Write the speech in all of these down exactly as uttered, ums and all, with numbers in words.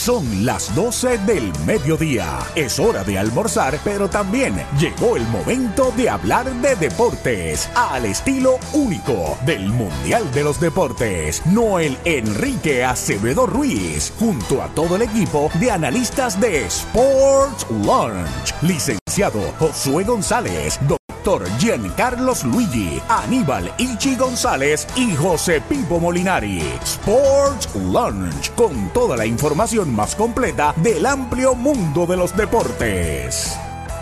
Son las doce del mediodía. Es hora de almorzar, pero también llegó el momento de hablar de deportes al estilo único del Mundial de los Deportes. Noel Enrique Acevedo Ruiz, junto a todo el equipo de analistas de Sports Lunch. Licenciado Josué González, doctor Giancarlos Luigi, Aníbal Ichi González y José Pipo Molinari. Sports Lunch, con toda la información más completa del amplio mundo de los deportes.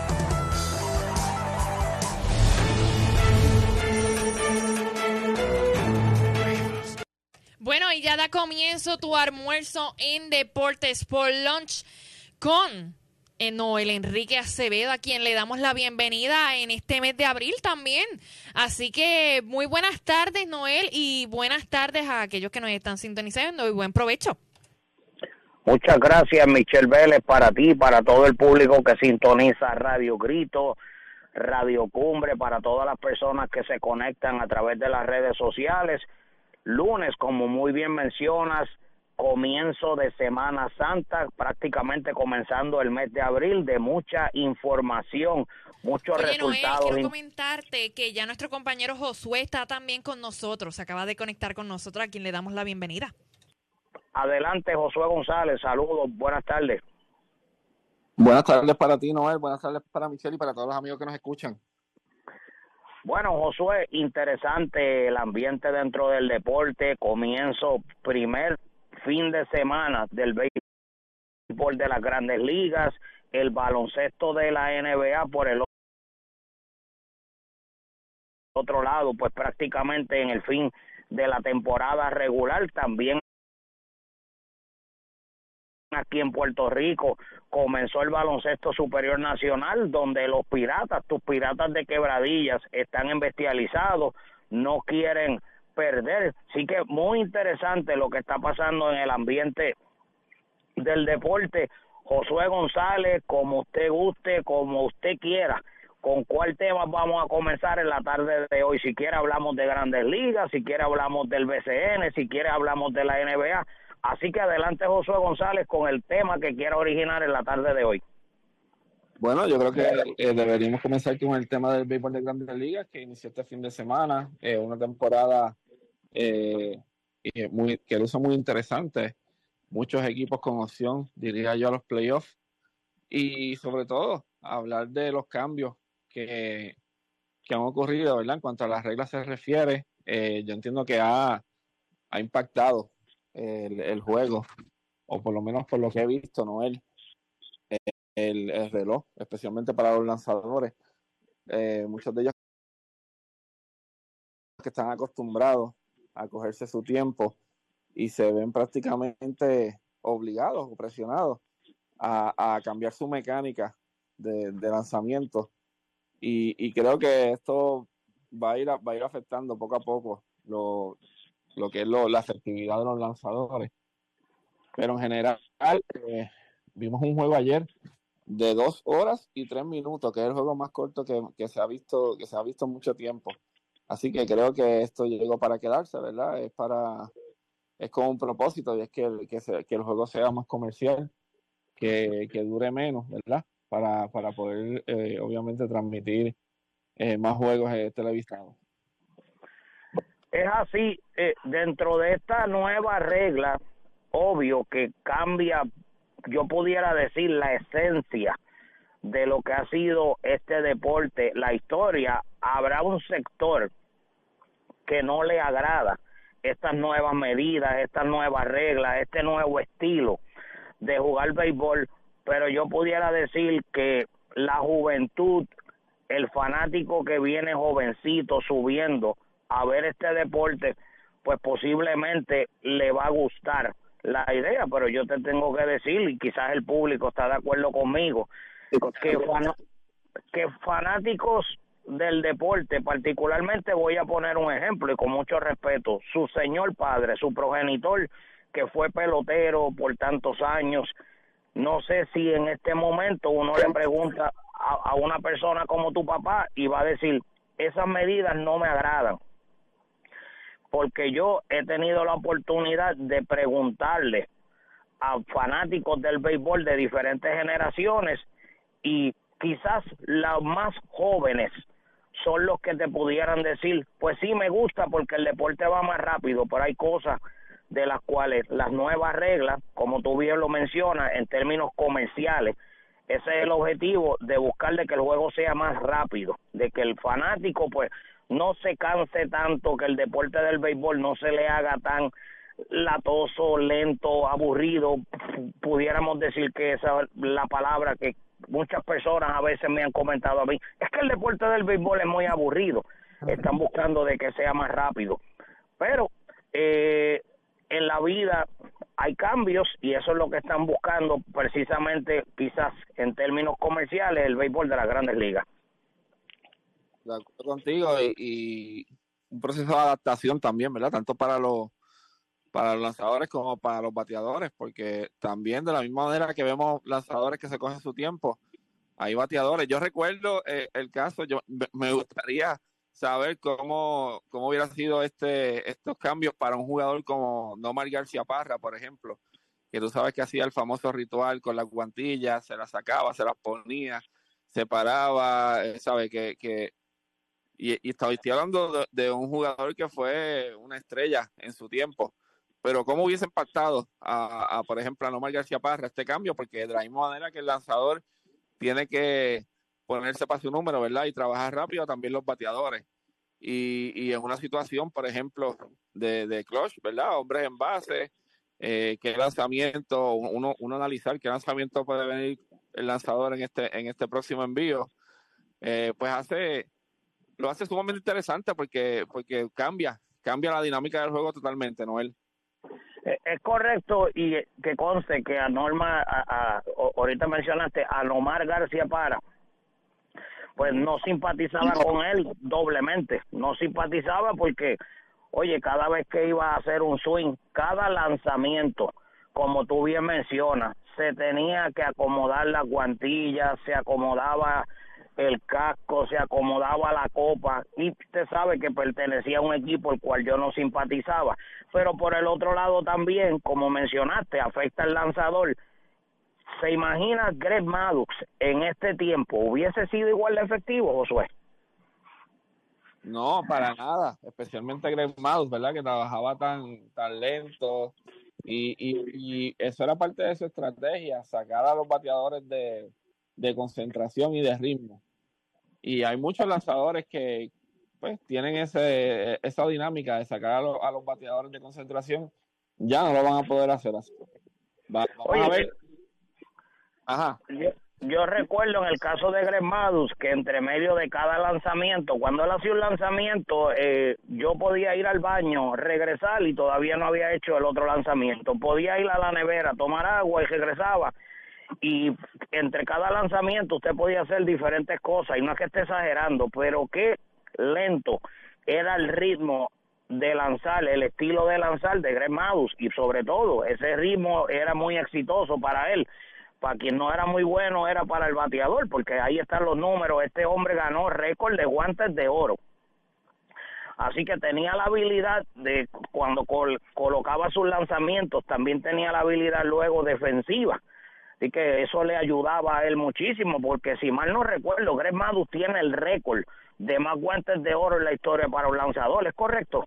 Bueno, y ya da comienzo tu almuerzo en Deportes Sport Lunch con eh, Noel Enrique Acevedo, a quien le damos la bienvenida en este mes de abril también. Así que muy buenas tardes, Noel, y buenas tardes a aquellos que nos están sintonizando y buen provecho. Muchas gracias, Michelle Vélez, para ti, para todo el público que sintoniza Radio Grito, Radio Cumbre, para todas las personas que se conectan a través de las redes sociales. Lunes, como muy bien mencionas, comienzo de Semana Santa, prácticamente comenzando el mes de abril, de mucha información, muchos Oye, resultados. Noel, quiero comentarte que ya nuestro compañero Josué está también con nosotros, se acaba de conectar con nosotros, a quien le damos la bienvenida. Adelante, Josué González, saludos, buenas tardes. Buenas tardes para ti, Noel, buenas tardes para Michelle y para todos los amigos que nos escuchan. Bueno, Josué, interesante el ambiente dentro del deporte, comienzo, primer fin de semana del béisbol de las Grandes Ligas, el baloncesto de la N B A por el otro lado, pues prácticamente en el fin de la temporada regular, también aquí en Puerto Rico comenzó el baloncesto superior nacional, donde los piratas, tus piratas de Quebradillas, están embestializados, no quieren perder. Así que muy interesante lo que está pasando en el ambiente del deporte. Josué González, como usted guste, como usted quiera, ¿con cuál tema vamos a comenzar en la tarde de hoy? Si quiere hablamos de Grandes Ligas, si quiere hablamos del B C N, si quiere hablamos de la N B A. Así que adelante, Josué González, con el tema que quiera originar en la tarde de hoy. Bueno, yo creo que eh, deberíamos comenzar con el tema del béisbol de Grandes Ligas, que inició este fin de semana, eh, una temporada eh, muy, que luce muy interesante, muchos equipos con opción, diría yo, a los playoffs, y sobre todo hablar de los cambios que, que han ocurrido, ¿verdad? En cuanto a las reglas se refiere, eh, yo entiendo que ha, ha impactado El, el juego, o por lo menos por lo que he visto, Noel, el, el reloj, especialmente para los lanzadores. Eh, muchos de ellos que están acostumbrados a cogerse su tiempo y se ven prácticamente obligados o presionados a, a cambiar su mecánica de, de lanzamiento. Y, y creo que esto va a ir, a, va a ir afectando poco a poco lo lo que es lo, la efectividad de los lanzadores. Pero en general, eh, vimos un juego ayer de dos horas y tres minutos, que es el juego más corto que, que se ha visto, que se ha visto en mucho tiempo. Así que creo que esto llegó para quedarse, ¿verdad? Es para, es con un propósito, y es que el, que, se, que el juego sea más comercial, que, que dure menos, ¿verdad? Para, para poder, eh, obviamente, transmitir eh, más juegos eh, televisados. Es así, eh, dentro de esta nueva regla, obvio que cambia, yo pudiera decir, la esencia de lo que ha sido este deporte, la historia. Habrá un sector que no le agrada estas nuevas medidas, estas nuevas reglas, este nuevo estilo de jugar béisbol, pero yo pudiera decir que la juventud, el fanático que viene jovencito subiendo a ver este deporte, pues posiblemente le va a gustar la idea, pero yo te tengo que decir, y quizás el público está de acuerdo conmigo, que, fan, que fanáticos del deporte, particularmente voy a poner un ejemplo y con mucho respeto, su señor padre, su progenitor, que fue pelotero por tantos años, no sé si en este momento uno le pregunta a, a una persona como tu papá y va a decir, esas medidas no me agradan. Porque yo he tenido la oportunidad de preguntarle a fanáticos del béisbol de diferentes generaciones, y quizás los más jóvenes son los que te pudieran decir, pues sí me gusta porque el deporte va más rápido, pero hay cosas de las cuales las nuevas reglas, como tú bien lo mencionas, en términos comerciales, ese es el objetivo, de buscar de que el juego sea más rápido, de que el fanático pues no se canse tanto, que el deporte del béisbol no se le haga tan latoso, lento, aburrido. Pudiéramos decir que esa es la palabra que muchas personas a veces me han comentado a mí, es que el deporte del béisbol es muy aburrido, están buscando de que sea más rápido, pero eh, en la vida hay cambios y eso es lo que están buscando precisamente, quizás en términos comerciales, el béisbol de las Grandes Ligas. De acuerdo contigo, y, y un proceso de adaptación también, ¿verdad? Tanto para los para los lanzadores como para los bateadores, porque también de la misma manera que vemos lanzadores que se cogen su tiempo, hay bateadores. Yo recuerdo eh, el caso, yo me gustaría saber cómo, cómo hubiera sido este estos cambios para un jugador como Nomar Garciaparra, por ejemplo, que tú sabes que hacía el famoso ritual con las guantillas, se las sacaba, se las ponía, se paraba, eh, ¿sabes? Que, que, y, y estaba, estoy hablando de, de un jugador que fue una estrella en su tiempo. Pero ¿cómo hubiese impactado a, a, por ejemplo, a Nomar Garciaparra este cambio? Porque de la misma manera que el lanzador tiene que ponerse para su número, ¿verdad? Y trabajar rápido, también los bateadores. Y, y en una situación, por ejemplo, de, de clutch, ¿verdad? Hombres en base, eh, qué lanzamiento, uno, uno analizar qué lanzamiento puede venir el lanzador en este, en este próximo envío, eh, pues hace, lo hace sumamente interesante porque, porque cambia, cambia la dinámica del juego totalmente, Noel. Es correcto, y que conste que a Norma, a, a, ahorita mencionaste a Nomar Garciaparra, pues no simpatizaba con él doblemente, no simpatizaba porque, oye, cada vez que iba a hacer un swing, cada lanzamiento, como tú bien mencionas, se tenía que acomodar las guantillas, se acomodaba el casco, se acomodaba la copa, y usted sabe que pertenecía a un equipo el cual yo no simpatizaba, pero por el otro lado también, como mencionaste, afecta al lanzador. ¿Se imagina Greg Maddux en este tiempo? ¿Hubiese sido igual de efectivo, Josué? No, para nada, especialmente Greg Maddux, ¿verdad? Que trabajaba tan, tan lento, y, y, y eso era parte de su estrategia, sacar a los bateadores de, de concentración y de ritmo. Y hay muchos lanzadores que pues tienen ese esa dinámica de sacar a, lo, a los bateadores de concentración, ya no lo van a poder hacer así. Va, vamos Oye, a ver. Ajá. Yo, yo recuerdo en el caso de Greg Maddux que entre medio de cada lanzamiento, cuando él hacía un lanzamiento, eh, yo podía ir al baño, regresar y todavía no había hecho el otro lanzamiento. Podía ir a la nevera, tomar agua y regresaba. Y entre cada lanzamiento usted podía hacer diferentes cosas, y no es que esté exagerando, pero qué lento era el ritmo de lanzar, el estilo de lanzar de Greg Maddux, y sobre todo ese ritmo era muy exitoso para él. Para quien no era muy bueno era para el bateador, porque ahí están los números. Este hombre ganó récord de guantes de oro, así que tenía la habilidad de, cuando col- colocaba sus lanzamientos, también tenía la habilidad luego defensiva. Así que eso le ayudaba a él muchísimo, porque si mal no recuerdo, Greg Maddux tiene el récord de más guantes de oro en la historia para un lanzador, ¿es correcto?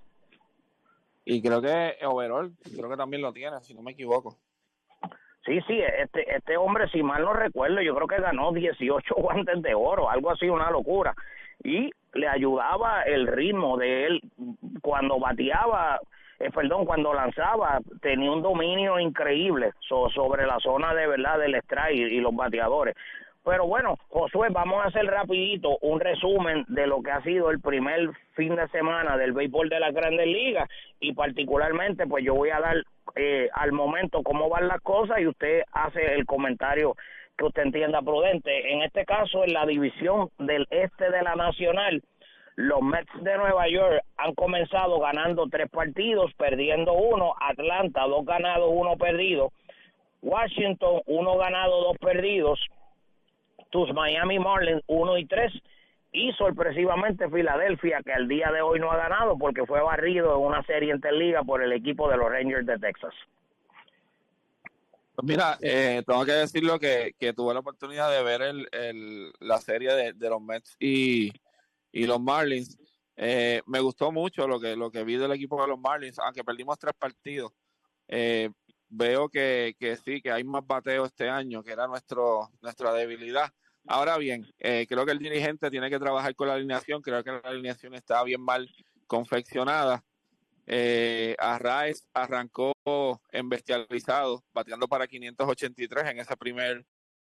Y creo que overall, creo que también lo tiene, si no me equivoco. Sí, sí, este este hombre, si mal no recuerdo, yo creo que ganó dieciocho guantes de oro, algo así, una locura. Y le ayudaba el ritmo de él cuando bateaba, eh, perdón, cuando lanzaba, tenía un dominio increíble so, sobre la zona de verdad del strike y, y los bateadores. Pero bueno, Josué, vamos a hacer rapidito un resumen de lo que ha sido el primer fin de semana del béisbol de las Grandes Ligas, y particularmente pues yo voy a dar eh, al momento cómo van las cosas y usted hace el comentario que usted entienda prudente. En este caso, en la división del este de la Nacional, los Mets de Nueva York han comenzado ganando tres partidos, perdiendo uno. Atlanta, dos ganados, uno perdido. Washington, uno ganado, dos perdidos. Tus Miami Marlins, uno y tres. Y sorpresivamente Filadelfia, que al día de hoy no ha ganado porque fue barrido en una serie interliga por el equipo de los Rangers de Texas. Pues mira, eh, tengo que decirlo que, que tuve la oportunidad de ver el, el, la serie de, de los Mets y, y los Marlins. Eh, me gustó mucho lo que, lo que vi del equipo de los Marlins, aunque perdimos tres partidos. Eh, veo que, que sí, que hay más bateo este año, que era nuestro, nuestra debilidad. Ahora bien, eh, creo que el dirigente tiene que trabajar con la alineación. Creo que la alineación está bien mal confeccionada. Eh, Arraez arrancó en bestializado, bateando para quinientos ochenta y tres en ese primer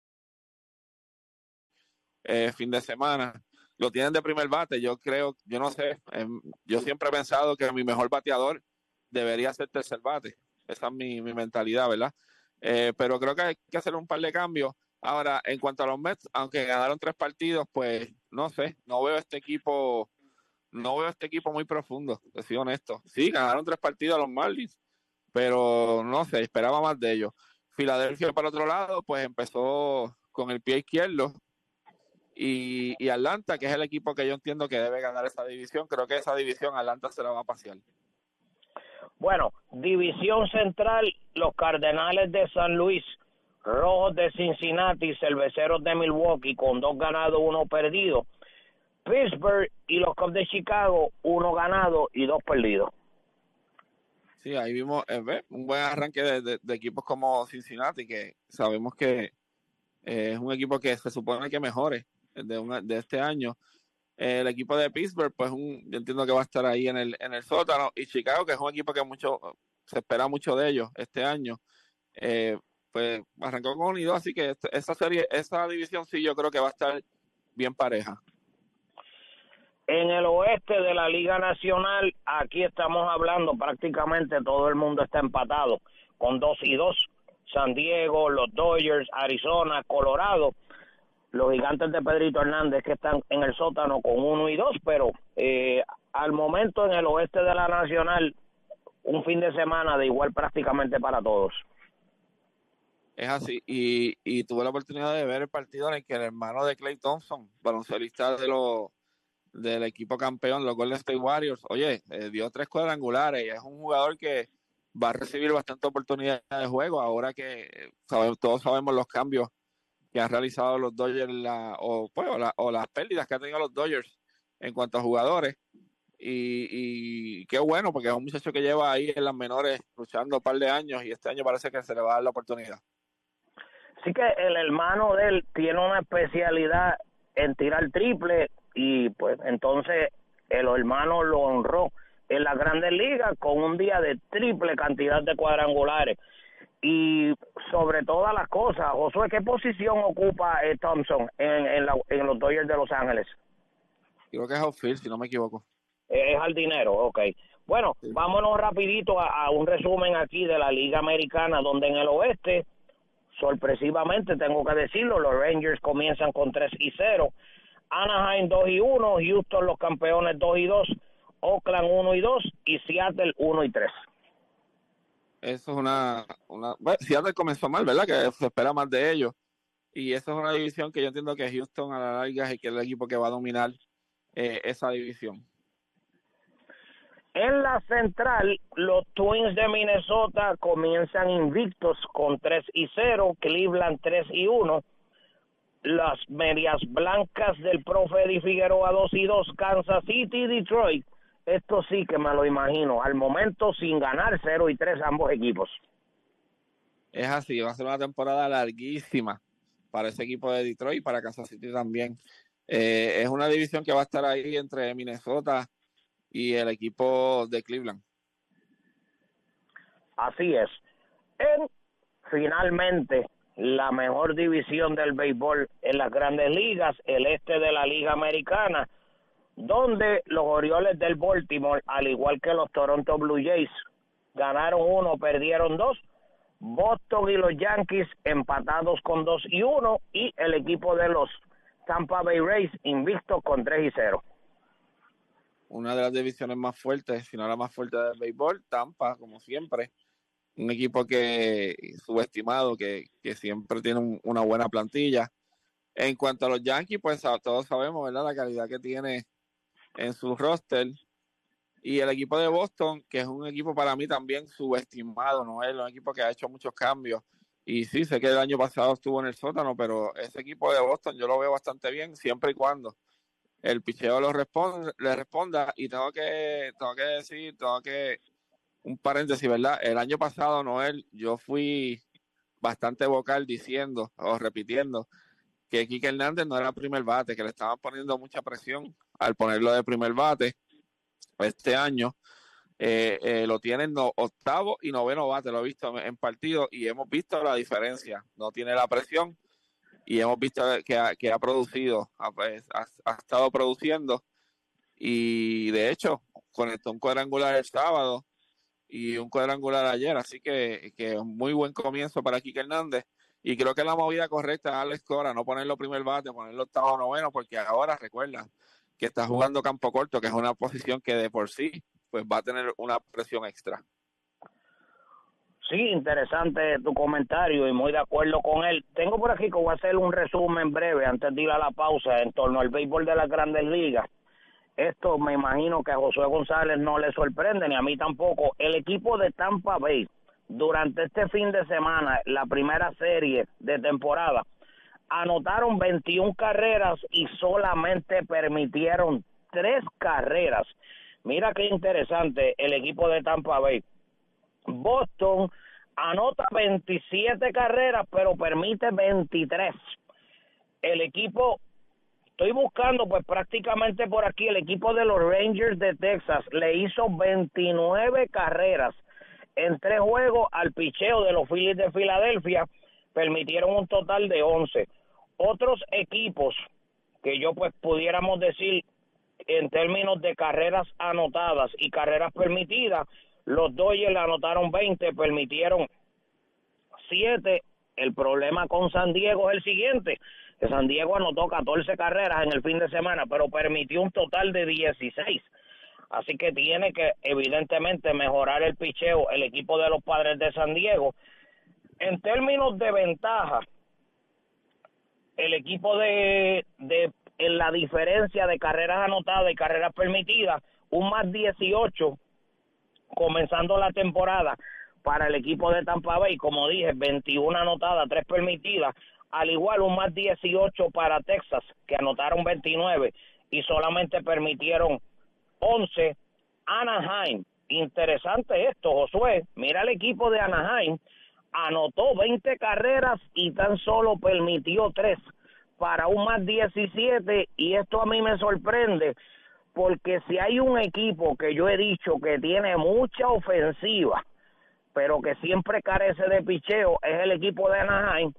eh, fin de semana. Lo tienen de primer bate. Yo creo, yo no sé, eh, yo siempre he pensado que mi mejor bateador debería ser tercer bate. Esa es mi, mi mentalidad, ¿verdad? Eh, pero creo que hay que hacer un par de cambios. Ahora, en cuanto a los Mets, aunque ganaron tres partidos, pues no sé, no veo este equipo. No veo este equipo muy profundo, te soy honesto. Sí, ganaron tres partidos a los Marlins, pero no sé, esperaba más de ellos. Filadelfia, por otro lado, pues empezó con el pie izquierdo. Y, y Atlanta, que es el equipo que yo entiendo que debe ganar esa división, creo que esa división Atlanta se la va a pasear. Bueno, división central, los Cardenales de San Luis, Rojos de Cincinnati, Cerveceros de Milwaukee, con dos ganados, uno perdido. Pittsburgh y los Cubs de Chicago, uno ganado y dos perdidos. Sí, ahí vimos eh, un buen arranque de, de, de equipos como Cincinnati, que sabemos que eh, es un equipo que se supone que mejore de, una, de este año. Eh, el equipo de Pittsburgh, pues un, yo entiendo que va a estar ahí en el, en el sótano. Y Chicago, que es un equipo que mucho se espera mucho de ellos este año, eh, pues arrancó con un y dos, así que esa serie, esa división sí yo creo que va a estar bien pareja. En el oeste de la Liga Nacional, aquí estamos hablando, prácticamente todo el mundo está empatado, con dos y dos. San Diego, los Dodgers, Arizona, Colorado, los Gigantes de Pedrito Hernández que están en el sótano con uno y dos, pero eh, al momento en el oeste de la Nacional, un fin de semana de igual prácticamente para todos. Es así, y, y tuve la oportunidad de ver el partido en el que el hermano de Klay Thompson, baloncelista de los del equipo campeón, los Golden State Warriors, oye, eh, dio tres cuadrangulares y es un jugador que va a recibir bastante oportunidad de juego ahora que sabe, todos sabemos los cambios que han realizado los Dodgers la, o, pues, o, la, o las pérdidas que han tenido los Dodgers en cuanto a jugadores y, y qué bueno porque es un muchacho que lleva ahí en las menores luchando un par de años y este año parece que se le va a dar la oportunidad. Así que el hermano de él tiene una especialidad en tirar triple y pues entonces el hermano lo honró en las Grandes Ligas con un día de triple cantidad de cuadrangulares. Y sobre todas las cosas, Josué, ¿qué posición ocupa eh, Thompson en, en, la, en los Dodgers de Los Ángeles? Creo que es outfield, si no me equivoco. Eh, es jardinero, ok. Bueno, sí. Vámonos rapidito a, a un resumen aquí de la Liga Americana, donde en el oeste, sorpresivamente tengo que decirlo, los Rangers comienzan con tres y cero, Anaheim dos y uno, Houston los campeones dos y dos, Oakland uno y dos y Seattle uno y tres. Eso es una, una bueno, Seattle comenzó mal, ¿verdad? Que se espera más de ellos. Y eso es una división que yo entiendo que Houston a la larga es el equipo que va a dominar eh, esa división. En la central, los Twins de Minnesota comienzan invictos con tres y cero, Cleveland tres y uno, las Medias Blancas del profe Eddie Figueroa dos y dos, Kansas City y Detroit. Esto sí que me lo imagino, al momento sin ganar cero y tres ambos equipos. Es así, va a ser una temporada larguísima para ese equipo de Detroit y para Kansas City también. Eh, es una división que va a estar ahí entre Minnesota y el equipo de Cleveland. Así es. En, finalmente, la mejor división del béisbol en las Grandes Ligas, el este de la Liga Americana, donde los Orioles del Baltimore, al igual que los Toronto Blue Jays, ganaron uno, perdieron dos. Boston y los Yankees empatados con dos y uno, y el equipo de los Tampa Bay Rays invicto con tres y cero. Una de las divisiones más fuertes, si no la más fuerte del béisbol, Tampa, como siempre. Un equipo que subestimado, que, que siempre tiene un, una buena plantilla. En cuanto a los Yankees, pues todos sabemos, ¿verdad?, la calidad que tiene en su roster. Y el equipo de Boston, que es un equipo para mí también subestimado, ¿no? Es un equipo que ha hecho muchos cambios. Y sí, sé que el año pasado estuvo en el sótano, pero ese equipo de Boston yo lo veo bastante bien, siempre y cuando el picheo lo responde, le responda. Y tengo que, tengo que decir, tengo que, un paréntesis, ¿verdad? El año pasado, Noel, yo fui bastante vocal diciendo o repitiendo que Kike Hernández no era primer bate, que le estaban poniendo mucha presión al ponerlo de primer bate. Este año eh, eh, lo tienen no, octavo y noveno bate, lo he visto en partido y hemos visto la diferencia. No tiene la presión y hemos visto que ha, que ha producido, ha, ha, ha estado produciendo y de hecho conectó un cuadrangular el sábado y un cuadrangular ayer, así que, que muy buen comienzo para Kike Hernández. Y creo que la movida correcta es Alex Cora, no ponerlo primer bate, ponerlo octavo o noveno, porque ahora recuerda que está jugando campo corto, que es una posición que de por sí pues va a tener una presión extra. Sí, interesante tu comentario y muy de acuerdo con él. Tengo por aquí que voy a hacer un resumen breve antes de ir a la pausa en torno al béisbol de las Grandes Ligas. Esto me imagino que a Josué González no le sorprende, ni a mí tampoco. El equipo de Tampa Bay, durante este fin de semana, la primera serie de temporada, anotaron veintiuna carreras y solamente permitieron tres carreras. Mira qué interesante el equipo de Tampa Bay. Boston anota veintisiete carreras, pero permite veintitrés. El equipo... Estoy buscando, pues prácticamente por aquí, el equipo de los Rangers de Texas le hizo veintinueve carreras en tres juegos al picheo de los Phillies de Filadelfia, permitieron un total de once. Otros equipos que yo pues pudiéramos decir en términos de carreras anotadas y carreras permitidas, los Dodgers le anotaron veinte, permitieron siete. El problema con San Diego es el siguiente, que San Diego anotó catorce carreras en el fin de semana, pero permitió un total de dieciséis. Así que tiene que, evidentemente, mejorar el picheo el equipo de los Padres de San Diego. En términos de ventaja, el equipo de, de en la diferencia de carreras anotadas y carreras permitidas, un más dieciocho comenzando la temporada para el equipo de Tampa Bay, como dije, veintiuna anotadas, tres permitidas. Al igual, un más dieciocho para Texas, que anotaron veintinueve y solamente permitieron once. Anaheim, interesante esto, Josué. Mira el equipo de Anaheim, anotó veinte carreras y tan solo permitió tres para un más diecisiete. Y esto a mí me sorprende, porque si hay un equipo que yo he dicho que tiene mucha ofensiva, pero que siempre carece de picheo, es el equipo de Anaheim.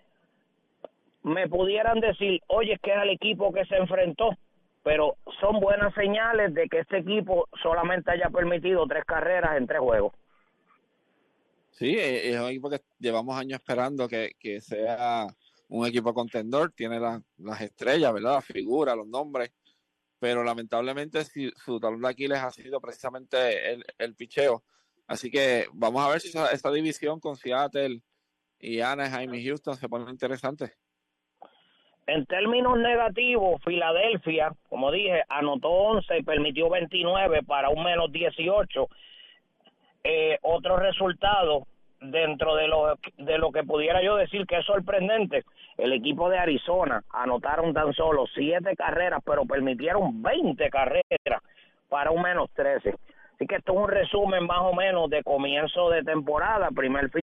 Me pudieran decir, oye, es que es el equipo que se enfrentó, pero son buenas señales de que este equipo solamente haya permitido tres carreras en tres juegos. Sí, es un equipo que llevamos años esperando que, que sea un equipo contendor, tiene la, las estrellas, ¿verdad? Las figuras, los nombres, pero lamentablemente si, su talón de Aquiles ha sido precisamente el, el picheo. Así que vamos a ver si esa, esa división con Seattle y Anaheim y Houston se pone interesante. En términos negativos, Filadelfia, como dije, anotó once y permitió veintinueve para un menos dieciocho. Eh, otro resultado dentro de lo, de lo que pudiera yo decir que es sorprendente, el equipo de Arizona anotaron tan solo siete carreras, pero permitieron veinte carreras para un menos trece. Así que esto es un resumen más o menos de comienzo de temporada, primer fin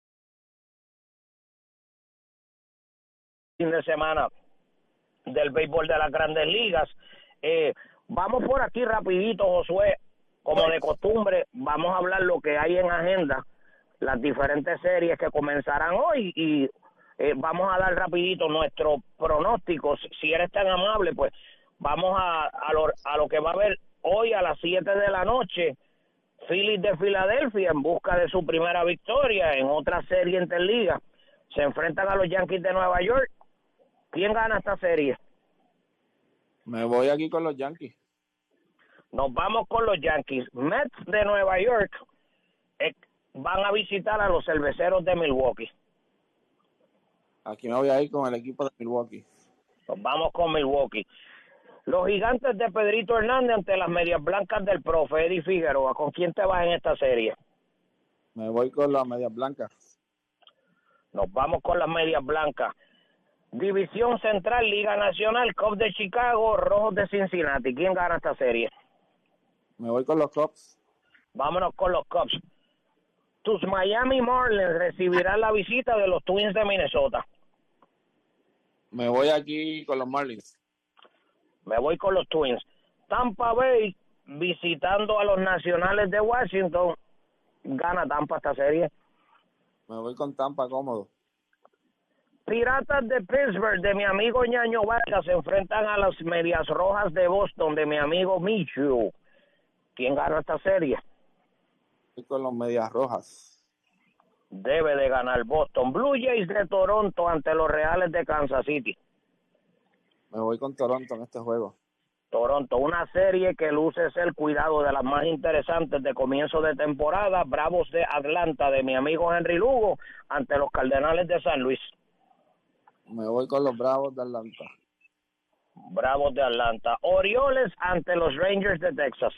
de semana del béisbol de las Grandes Ligas. Eh, vamos por aquí rapidito, Josué, como de costumbre, vamos a hablar lo que hay en agenda, las diferentes series que comenzarán hoy y eh, vamos a dar rapidito nuestros pronósticos. Si eres tan amable, pues vamos a, a, lo, a lo que va a haber hoy a las siete de la noche. Phillies de Filadelfia en busca de su primera victoria en otra serie interliga. Se enfrentan a los Yankees de Nueva York. ¿Quién gana esta serie? Me voy aquí con los Yankees. Nos vamos con los Yankees. Mets de Nueva York eh, van a visitar a los Cerveceros de Milwaukee. Aquí me voy a ir con el equipo de Milwaukee. Nos vamos con Milwaukee. Los Gigantes de Pedrito Hernández ante las Medias Blancas del profe Eddie Figueroa. ¿Con quién te vas en esta serie? Me voy con las Medias Blancas. Nos vamos con las medias blancas. División Central, Liga Nacional, Cubs de Chicago, Rojos de Cincinnati. ¿Quién gana esta serie? Me voy con los Cubs. Vámonos con los Cubs. Tus Miami Marlins recibirán la visita de los Twins de Minnesota. Me voy aquí con los Marlins. Me voy con los Twins. Tampa Bay visitando a los Nacionales de Washington. Gana Tampa esta serie. Me voy con Tampa cómodo. Piratas de Pittsburgh de mi amigo Ñaño Vargas se enfrentan a las Medias Rojas de Boston de mi amigo Michu. ¿Quién gana esta serie? Voy con los Medias Rojas. Debe de ganar Boston. Blue Jays de Toronto ante los Reales de Kansas City. Me voy con Toronto en este juego. Toronto, una serie que luce ser cuidado de las más interesantes de comienzo de temporada. Bravos de Atlanta de mi amigo Henry Lugo ante los Cardenales de San Luis. Me voy con los Bravos de Atlanta. Bravos de Atlanta. Orioles ante los Rangers de Texas.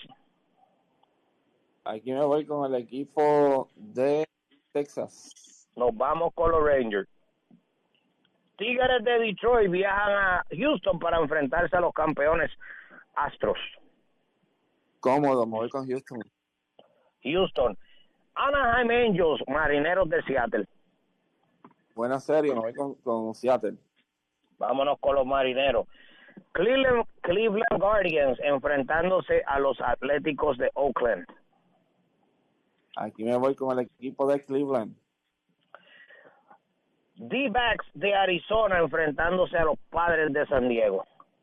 Aquí me voy con el equipo de Texas. Nos vamos con los Rangers. Tigres de Detroit viajan a Houston para enfrentarse a los campeones Astros. Cómodo, me voy con Houston. Houston. Anaheim Angels, Marineros de Seattle. Buena serie, me voy con, con Seattle. Vámonos con los Marineros. Cleveland, Cleveland Guardians enfrentándose a los Atléticos de Oakland. Aquí me voy con el equipo de Cleveland. D-backs de Arizona enfrentándose a los Padres de San Diego.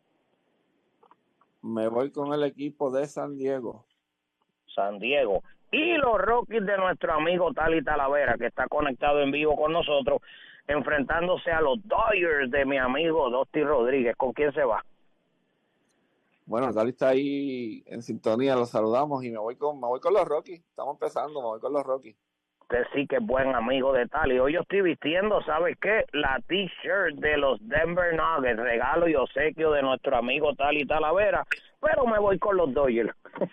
Me voy con el equipo de San Diego. San Diego. Y los Rockies de nuestro amigo Tali Talavera, que está conectado en vivo con nosotros, enfrentándose a los Dodgers de mi amigo Dusty Rodríguez. ¿Con quién se va? Bueno, Tali está ahí en sintonía, los saludamos y me voy con me voy con los Rockies. Estamos empezando, me voy con los Rockies. Usted sí que es buen amigo de Tali. Hoy yo estoy vistiendo, ¿sabes qué? La t-shirt de los Denver Nuggets, regalo y obsequio de nuestro amigo Tali Talavera, pero me voy con los Dodgers.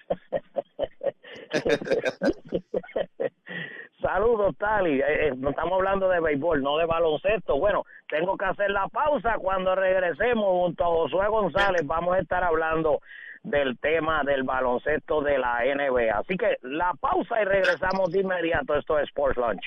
Saludos, Tali. Eh, eh, estamos hablando de béisbol, no de baloncesto. Bueno, tengo que hacer la pausa. Cuando regresemos junto a Josué González vamos a estar hablando del tema del baloncesto de la N B A. Así que la pausa y regresamos de inmediato. Esto es Sports Lunch.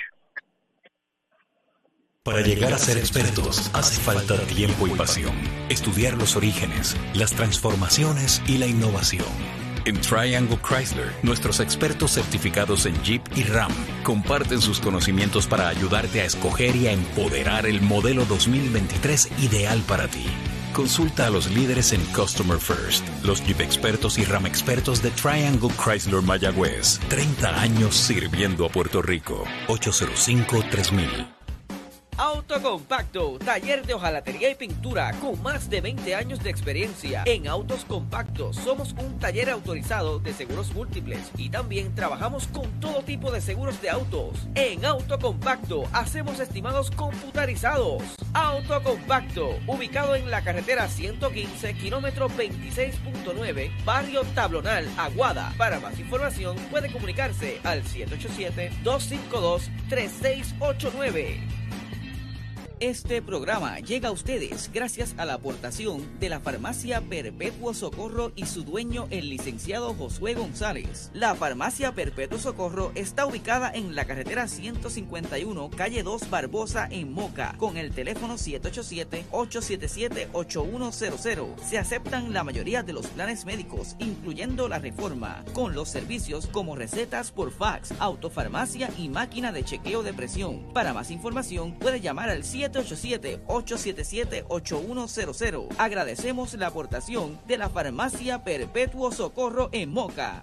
Para llegar a ser expertos hace falta tiempo y pasión. Estudiar los orígenes, las transformaciones y la innovación. En Triangle Chrysler, nuestros expertos certificados en Jeep y Ram comparten sus conocimientos para ayudarte a escoger y a empoderar el modelo dos mil veintitrés ideal para ti. Consulta a los líderes en Customer First, los Jeep expertos y Ram expertos de Triangle Chrysler Mayagüez. treinta años sirviendo a Puerto Rico. ocho cero cinco, tres mil. Autocompacto, taller de hojalatería y pintura con más de veinte años de experiencia. En Autos Compactos somos un taller autorizado de seguros múltiples y también trabajamos con todo tipo de seguros de autos. En Autocompacto hacemos estimados computarizados. Autocompacto, ubicado en la carretera ciento quince, kilómetro veintiséis punto nueve, barrio Tablonal, Aguada. Para más información puede comunicarse al siete ocho siete, dos cinco dos, tres seis ocho nueve. Este programa llega a ustedes gracias a la aportación de la Farmacia Perpetuo Socorro y su dueño, el licenciado Josué González. La Farmacia Perpetuo Socorro está ubicada en la carretera ciento cincuenta y uno, calle dos Barbosa, en Moca, con el teléfono siete ocho siete, ocho siete siete, ocho uno cero cero. Se aceptan la mayoría de los planes médicos, incluyendo la Reforma, con los servicios como recetas por fax, autofarmacia y máquina de chequeo de presión. Para más información puede llamar al siete ocho siete, ocho siete siete, ocho uno cero cero. Agradecemos la aportación de la Farmacia Perpetuo Socorro en Moca.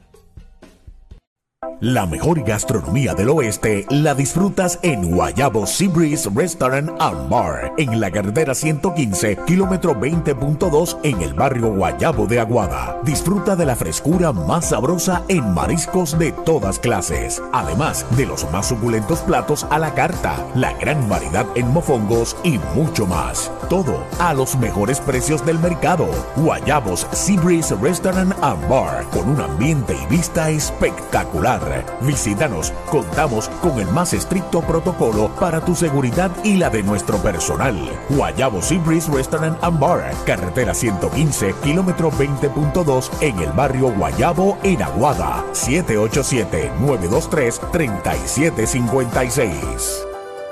La mejor gastronomía del oeste la disfrutas en Guayabo Sea Breeze Restaurant and Bar, en la carretera ciento quince, kilómetro veinte punto dos, en el barrio Guayabo de Aguada. Disfruta de la frescura más sabrosa en mariscos de todas clases, además de los más suculentos platos a la carta, la gran variedad en mofongos y mucho más. Todo a los mejores precios del mercado. Guayabos Sea Breeze Restaurant and Bar, con un ambiente y vista espectacular. hogar. Visítanos, contamos con el más estricto protocolo para tu seguridad y la de nuestro personal. Guayabo Sea Breeze Restaurant and Bar, carretera ciento quince, kilómetro veinte punto dos en el barrio Guayabo, en Aguada. siete ocho siete, nueve dos tres, tres siete cinco seis.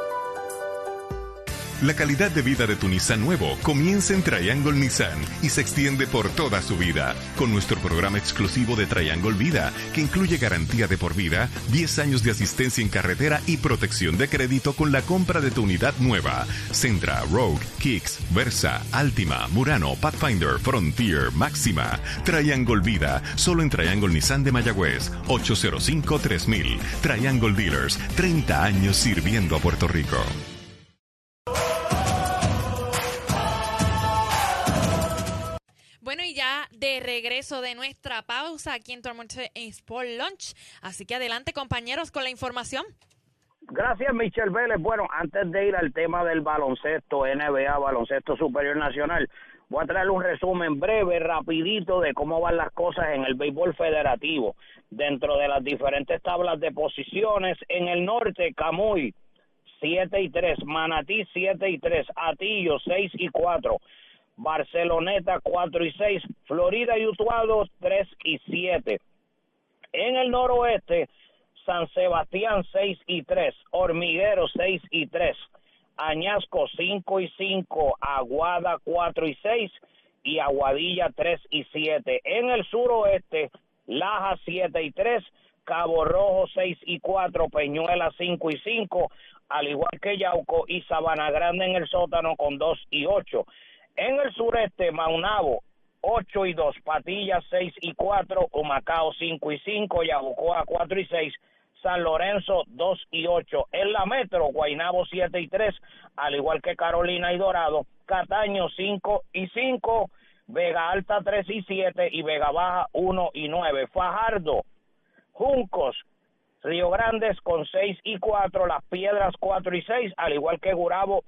La calidad de vida de tu Nissan nuevo comienza en Triangle Nissan y se extiende por toda su vida, con nuestro programa exclusivo de Triangle Vida, que incluye garantía de por vida, diez años de asistencia en carretera y protección de crédito con la compra de tu unidad nueva. Sentra, Rogue, Kicks, Versa, Altima, Murano, Pathfinder, Frontier, Máxima. Triangle Vida, solo en Triangle Nissan de Mayagüez, ocho cero cinco, tres mil. Triangle Dealers, treinta años sirviendo a Puerto Rico. Bueno, y ya de regreso de nuestra pausa aquí en Tormonte Sport Lunch. Así que adelante, compañeros, con la información. Gracias, Michelle Vélez. Bueno, antes de ir al tema del baloncesto, N B A, Baloncesto Superior Nacional, voy a traer un resumen breve, rapidito, de cómo van las cosas en el béisbol federativo. Dentro de las diferentes tablas de posiciones, en el norte, Camuy, siete y tres, Manatí, siete y tres, Atillo, seis y cuatro, Barceloneta cuatro y seis, Florida y Utuado tres y siete. En el noroeste, San Sebastián seis y tres, Hormiguero seis y tres, Añasco cinco y cinco, Aguada cuatro y seis y Aguadilla tres y siete. En el suroeste, Laja siete y tres, Cabo Rojo seis y cuatro, Peñuela cinco y cinco, al igual que Yauco y Sabana Grande en el sótano con dos y ocho. En el sureste, Maunabo, ocho y dos, Patillas seis y cuatro, Humacao cinco y cinco, Yabucoa cuatro y seis, San Lorenzo dos y ocho. En la metro, Guaynabo siete y tres, al igual que Carolina y Dorado, Cataño cinco y cinco, Vega Alta tres y siete y Vega Baja uno y nueve. Fajardo, Juncos, Río Grandes con seis y cuatro, Las Piedras cuatro y seis, al igual que Gurabo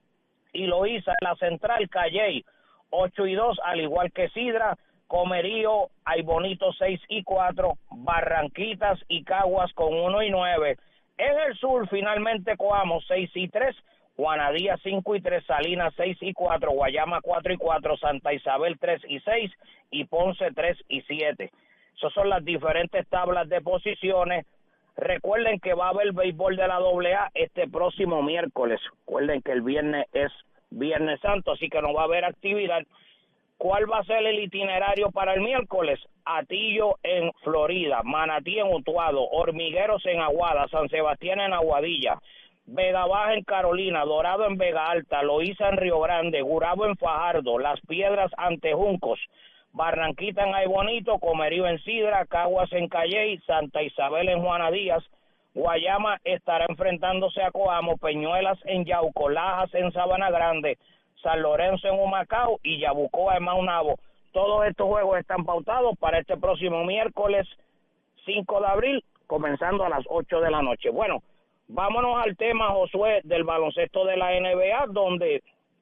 y Loíza. En la central, Calley ocho y dos, al igual que Sidra, Comerío, Aybonito seis y cuatro, Barranquitas y Caguas con uno y nueve. En el sur, finalmente, Coamo seis y tres, Juanadía cinco y tres, Salinas seis y cuatro, Guayama cuatro y cuatro, Santa Isabel tres y seis y Ponce tres y siete. Esas son las diferentes tablas de posiciones. Recuerden que va a haber béisbol de la doble A este próximo miércoles. Recuerden que el viernes es Viernes Santo, así que no va a haber actividad. ¿Cuál va a ser el itinerario para el miércoles? Atillo en Florida, Manatí en Utuado, Hormigueros en Aguada, San Sebastián en Aguadilla, Vega Baja en Carolina, Dorado en Vega Alta, Loíza en Río Grande, Gurabo en Fajardo, Las Piedras ante Juncos, Barranquita en Aybonito, Comerío en Sidra, Caguas en Calley, Santa Isabel en Juana Díaz, Guayama estará enfrentándose a Coamo, Peñuelas en Yauco, Lajas en Sabana Grande, San Lorenzo en Humacao y Yabucoa en Maunabo. Todos estos juegos están pautados para este próximo miércoles cinco de abril, comenzando a las ocho de la noche. Bueno, vámonos al tema, Josué, del baloncesto de la N B A, donde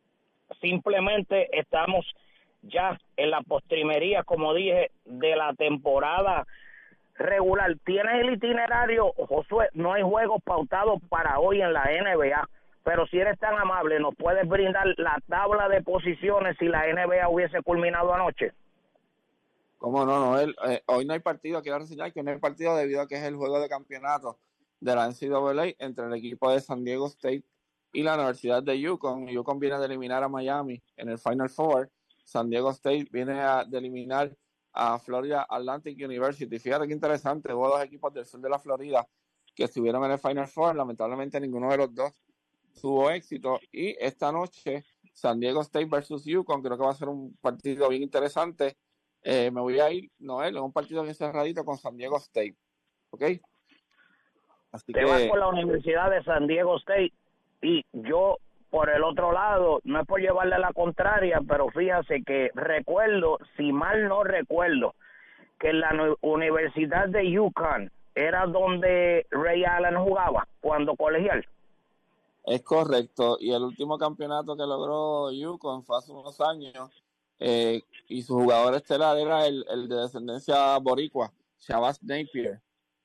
simplemente estamos ya en la postrimería, como dije, de la temporada regular. ¿Tienes el itinerario, Josué? No hay juegos pautados para hoy en la N B A, pero si eres tan amable, ¿nos puedes brindar la tabla de posiciones si la N B A hubiese culminado anoche? ¿Cómo no, Noel? Eh, hoy no hay partido, quiero reseñar que no hay partido debido a que es el juego de campeonato de la N C double A entre el equipo de San Diego State y la Universidad de Yukon. Yukon viene de eliminar a Miami en el Final Four. San Diego State viene a, de eliminar a Florida Atlantic University. Fíjate qué interesante, hubo dos equipos del sur de la Florida que estuvieron en el Final Four. Lamentablemente ninguno de los dos tuvo éxito. Y esta noche, San Diego State versus Yukon, creo que va a ser un partido bien interesante. Eh, me voy a ir, Noel, es un partido bien cerradito con San Diego State. ¿Ok? Así Te que vas por la Universidad de San Diego State y yo por el otro lado, no es por llevarle la contraria, pero fíjate que recuerdo, si mal no recuerdo, que en la Universidad de Yukon era donde Ray Allen jugaba cuando colegial. es correcto, y el último campeonato que logró Yukon fue hace unos años, eh, y su jugador estelar era el, el de descendencia boricua, Shabazz Napier.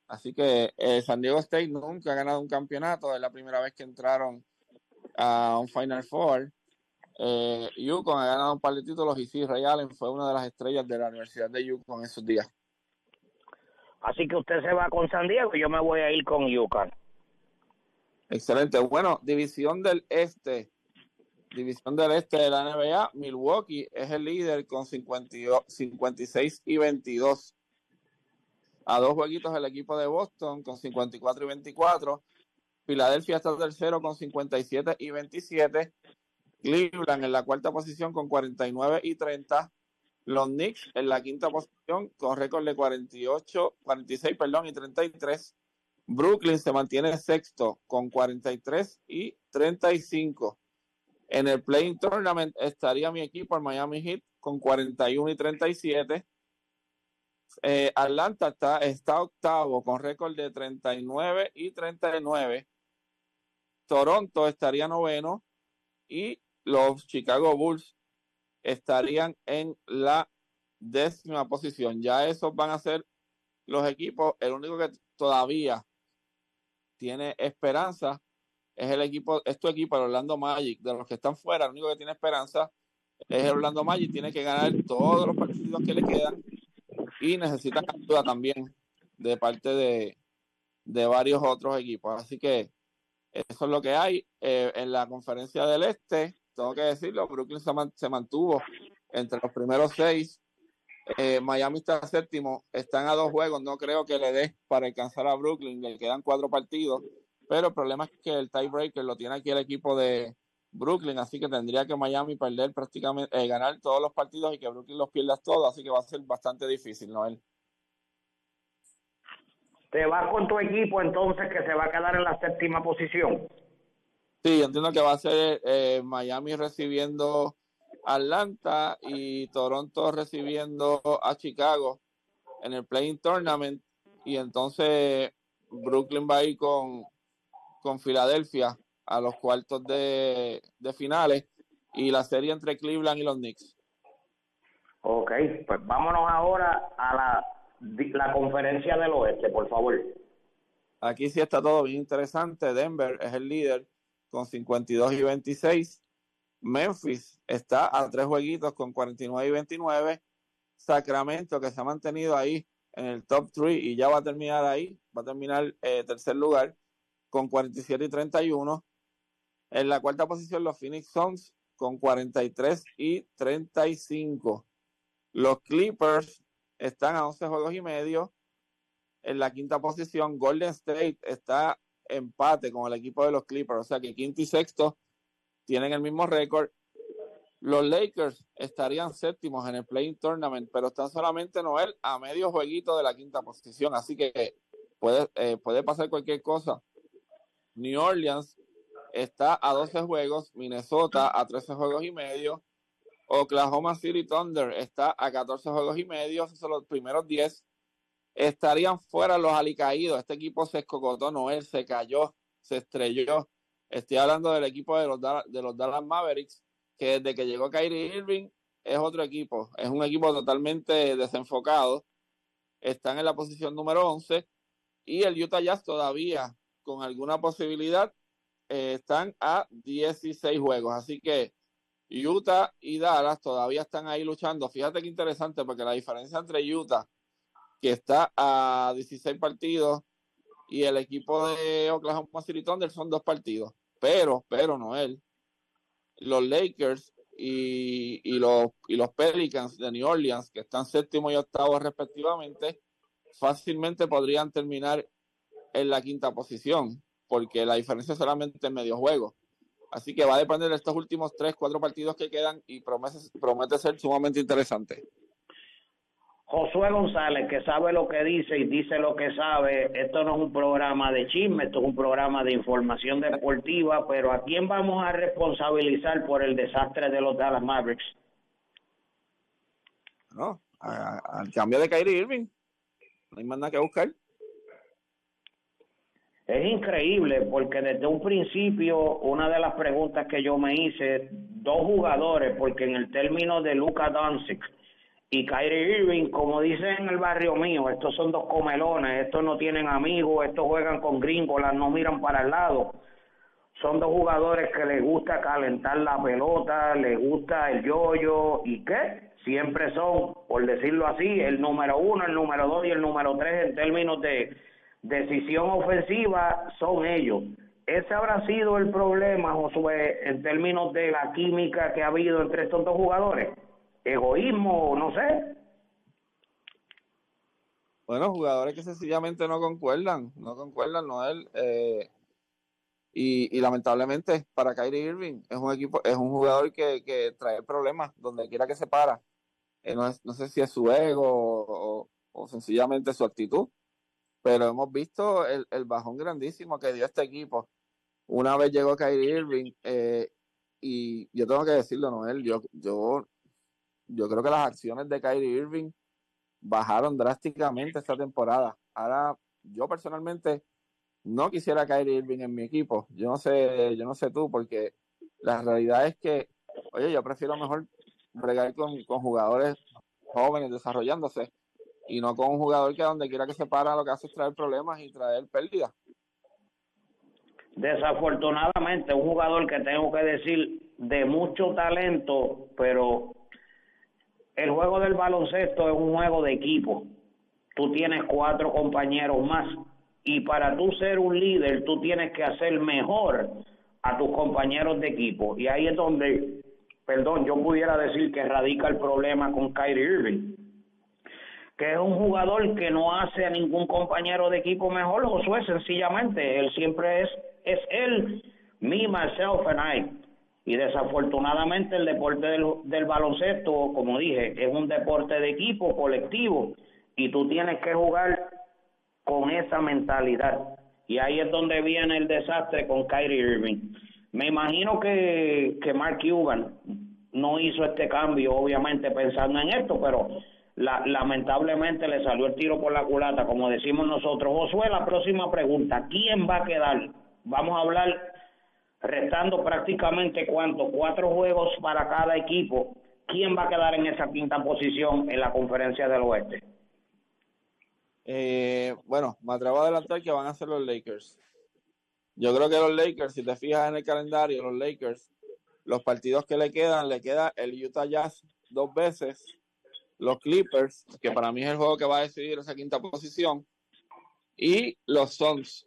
Así que eh, San Diego State nunca ha ganado un campeonato, es la primera vez que entraron a un Final Four. Eh, UConn ha ganado un par de títulos y sí, Ray Allen fue una de las estrellas de la Universidad de UConn en esos días. Así que usted se va con San Diego y yo me voy a ir con UConn. Excelente. Bueno, división del este. División del este de la N B A. Milwaukee es el líder con cincuenta y seis y veintidós. A dos jueguitos el equipo de Boston con cincuenta y cuatro y veinticuatro. Filadelfia está tercero con cincuenta y siete y veintisiete. Cleveland en la cuarta posición con cuarenta y nueve y treinta. Los Knicks en la quinta posición con récord de cuarenta y ocho, cuarenta y seis, perdón, y treinta y tres. Brooklyn se mantiene sexto con cuarenta y tres y treinta y cinco. En el Play-in Tournament estaría mi equipo, el Miami Heat, con cuarenta y uno y treinta y siete. Eh, Atlanta está, está octavo con récord de treinta y nueve y treinta y nueve. Toronto estaría noveno y los Chicago Bulls estarían en la décima posición. Ya esos van a ser los equipos. El único que todavía tiene esperanza es el equipo, es tu equipo, el Orlando Magic. De los que están fuera, el único que tiene esperanza es el Orlando Magic. Tiene que ganar todos los partidos que le quedan y necesitan ayuda también de parte de, de varios otros equipos. Así que eso es lo que hay. Eh, en la conferencia del este, tengo que decirlo, Brooklyn se, man, se mantuvo entre los primeros seis. Eh, Miami está séptimo, están a dos juegos, no creo que le dé para alcanzar a Brooklyn, le quedan cuatro partidos, pero el problema es que el tiebreaker lo tiene aquí el equipo de Brooklyn, así que tendría que Miami perder prácticamente, eh, ganar todos los partidos y que Brooklyn los pierda todos, así que va a ser bastante difícil, Noel. ¿Te vas con tu equipo entonces que se va a quedar en la séptima posición? Sí, entiendo que va a ser eh, Miami recibiendo Atlanta y Toronto recibiendo a Chicago en el Play-in Tournament, y entonces Brooklyn va a ir con, con Filadelfia a los cuartos de, de finales, y la serie entre Cleveland y los Knicks. Ok, pues vámonos ahora a la, la conferencia del oeste, por favor. Aquí sí está todo bien interesante. Denver es el líder con cincuenta y dos y veintiséis. Memphis está a tres jueguitos con cuarenta y nueve y veintinueve. Sacramento, que se ha mantenido ahí en el top tres y ya va a terminar ahí, va a terminar eh, tercer lugar con cuarenta y siete y treinta y uno. En la cuarta posición los Phoenix Suns con cuarenta y tres y treinta y cinco. Los Clippers están a once juegos y medio. En la quinta posición Golden State está empate con el equipo de los Clippers, o sea que quinto y sexto tienen el mismo récord. Los Lakers estarían séptimos en el Play-in Tournament, pero están solamente, Noel, a medio jueguito de la quinta posición, así que puede, eh, puede pasar cualquier cosa. New Orleans está a doce juegos, Minnesota a trece juegos y medio, Oklahoma City Thunder está a catorce juegos y medio, esos son los primeros diez. Estarían fuera los alicaídos, este equipo se escocotó, Noel, se cayó, se estrelló. Estoy hablando del equipo de los, de los Dallas Mavericks, que desde que llegó Kyrie Irving es otro equipo, es un equipo totalmente desenfocado. Están en la posición número once y el Utah Jazz todavía con alguna posibilidad eh, están a dieciséis juegos, así que Utah y Dallas todavía están ahí luchando. Fíjate qué interesante, porque la diferencia entre Utah, que está a dieciséis partidos, y el equipo de Oklahoma City Thunder son dos partidos, pero, pero Noel, los Lakers y, y, los, y los Pelicans de New Orleans, que están séptimo y octavo respectivamente, fácilmente podrían terminar en la quinta posición, porque la diferencia es solamente en medio juego. Así que va a depender de estos últimos tres, cuatro partidos que quedan, y promete, promete ser sumamente interesante. Josué González, que sabe lo que dice y dice lo que sabe. Esto no es un programa de chisme, esto es un programa de información deportiva, pero ¿a quién vamos a responsabilizar por el desastre de los Dallas Mavericks? No, al cambio de Kyrie Irving, no hay más nada que buscar. Es increíble, porque desde un principio, una de las preguntas que yo me hice, dos jugadores, porque en el término de Luka Doncic Y Kyrie Irving, como dicen en el barrio mío, estos son dos comelones, estos no tienen amigos, estos juegan con gringolas, no miran para el lado. Son dos jugadores que les gusta calentar la pelota, les gusta el yo-yo, ¿y qué? Siempre son, por decirlo así, el número uno, el número dos y el número tres en términos de decisión ofensiva, son ellos. Ese habrá sido el problema, Josué, en términos de la química que ha habido entre estos dos jugadores. Egoísmo, no sé. Bueno, jugadores que sencillamente no concuerdan, no concuerdan, Noel. Eh, y, y lamentablemente para Kyrie Irving es un equipo, es un jugador que, que trae problemas donde quiera que se para. Eh, no, es, no sé si es su ego o, o sencillamente su actitud, pero hemos visto el, el bajón grandísimo que dio este equipo. Una vez llegó Kyrie Irving, eh, y yo tengo que decirlo, Noel, yo, yo, yo creo que las acciones de Kyrie Irving bajaron drásticamente esta temporada. Ahora, yo personalmente no quisiera Kyrie Irving en mi equipo. Yo no sé, yo no sé tú, porque la realidad es que, oye, yo prefiero mejor bregar con, con jugadores jóvenes desarrollándose y no con un jugador que a donde quiera que se para lo que hace es traer problemas y traer pérdidas. Desafortunadamente, un jugador que tengo que decir de mucho talento, pero el juego del baloncesto es un juego de equipo. Tú tienes cuatro compañeros más y para tú ser un líder, tú tienes que hacer mejor a tus compañeros de equipo. Y ahí es donde, perdón, yo pudiera decir que radica el problema con Kyrie Irving, que es un jugador que no hace a ningún compañero de equipo mejor, Josué, sencillamente. Él siempre es, es él, me, myself and I. Y desafortunadamente el deporte del, del baloncesto, como dije, es un deporte de equipo, colectivo, y tú tienes que jugar con esa mentalidad. Y ahí es donde viene el desastre con Kyrie Irving. Me imagino que, que Mark Cuban no hizo este cambio, obviamente, pensando en esto, pero la, lamentablemente le salió el tiro por la culata, como decimos nosotros. Josué, la próxima pregunta, ¿quién va a quedar? Vamos a hablar restando prácticamente, ¿cuánto? Cuatro juegos para cada equipo. ¿Quién va a quedar en esa quinta posición en la Conferencia del Oeste? Eh, bueno, me atrevo a adelantar que van a ser los Lakers. Yo creo que los Lakers, si te fijas en el calendario, los Lakers, los partidos que le quedan, le queda el Utah Jazz dos veces, los Clippers, que para mí es el juego que va a decidir esa quinta posición, y los Suns.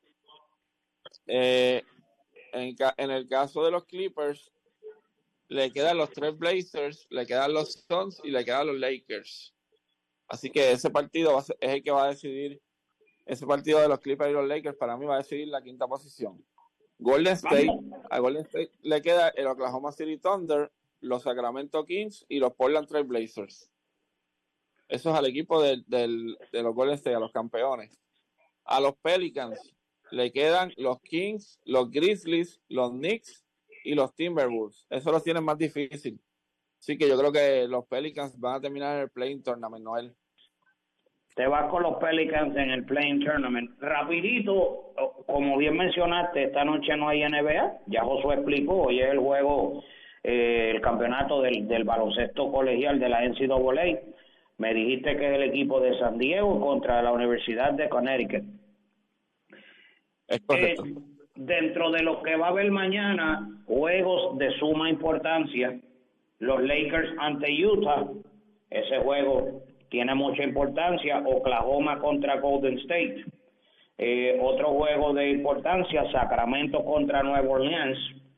Eh, en, en el caso de los Clippers, le quedan los tres Blazers, le quedan los Suns y le quedan los Lakers. Así que ese partido va a ser, es el que va a decidir, ese partido de los Clippers y los Lakers para mí va a decidir la quinta posición. Golden State, a Golden State le queda el Oklahoma City Thunder, los Sacramento Kings y los Portland Trail Blazers. Eso es al equipo del, del, de los Golden State, a los campeones. A los Pelicans le quedan los Kings, los Grizzlies, los Knicks y los Timberwolves. Eso los tienen más difícil. Así que yo creo que los Pelicans van a terminar en el Play-in Tournament, Noel. Te vas con los Pelicans en el Play-in Tournament. Rapidito, como bien mencionaste, esta noche no hay N B A. Ya Josué explicó, hoy es el juego, eh, el campeonato del, del baloncesto colegial de la N C double A. Me dijiste que es el equipo de San Diego contra la Universidad de Connecticut. Es correcto. Eh, dentro de lo que va a haber mañana, juegos de suma importancia. Los Lakers ante Utah, ese juego tiene mucha importancia. Oklahoma contra Golden State. Eh, otro juego de importancia, Sacramento contra Nueva Orleans.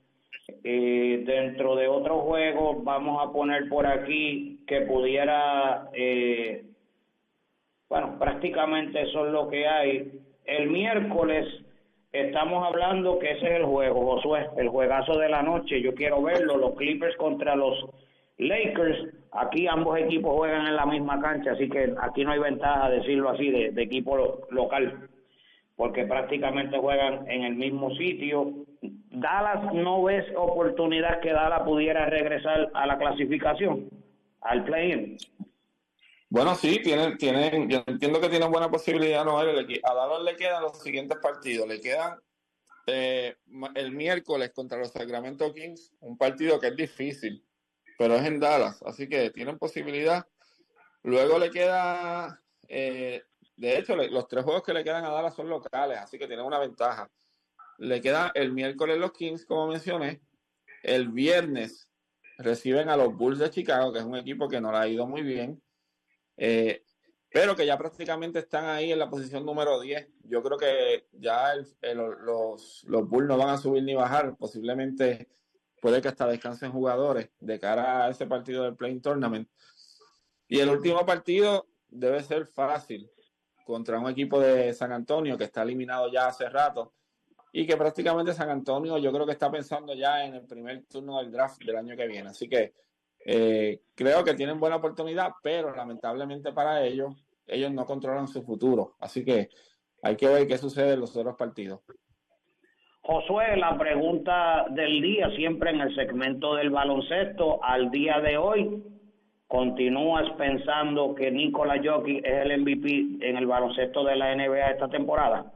Eh, dentro de otros juegos, vamos a poner por aquí que pudiera, eh, bueno, prácticamente eso es lo que hay. El miércoles estamos hablando que ese es el juego, Josué, el juegazo de la noche. Yo quiero verlo, los Clippers contra los Lakers. Aquí ambos equipos juegan en la misma cancha, así que aquí no hay ventaja, decirlo así, de, de equipo lo, local, porque prácticamente juegan en el mismo sitio. Dallas, ¿no ves oportunidad que Dallas pudiera regresar a la clasificación, al play-in? Bueno, sí, tienen, tienen, yo entiendo que tienen buena posibilidad, ¿no? A Dallas le quedan los siguientes partidos, le quedan eh, el miércoles contra los Sacramento Kings, un partido que es difícil, pero es en Dallas, así que tienen posibilidad, Luego le queda, eh, de hecho, le, los tres juegos que le quedan a Dallas son locales, así que tiene una ventaja. Le queda el miércoles los Kings, como mencioné. El viernes reciben a los Bulls de Chicago, que es un equipo que no le ha ido muy bien, eh, pero que ya prácticamente están ahí en la posición número diez. Yo creo que ya el, el, los, los Bulls no van a subir ni bajar, posiblemente puede que hasta descansen jugadores de cara a ese partido del Play-in Tournament. Y el último partido debe ser fácil contra un equipo de San Antonio que está eliminado ya hace rato y que prácticamente San Antonio yo creo que está pensando ya en el primer turno del draft del año que viene. Así que eh, creo que tienen buena oportunidad, pero lamentablemente para ellos, ellos no controlan su futuro. Así que hay que ver qué sucede en los otros partidos. Josué, la pregunta del día, siempre en el segmento del baloncesto, al día de hoy, ¿continúas pensando que Nikola Jokic es el M V P en el baloncesto de la N B A esta temporada?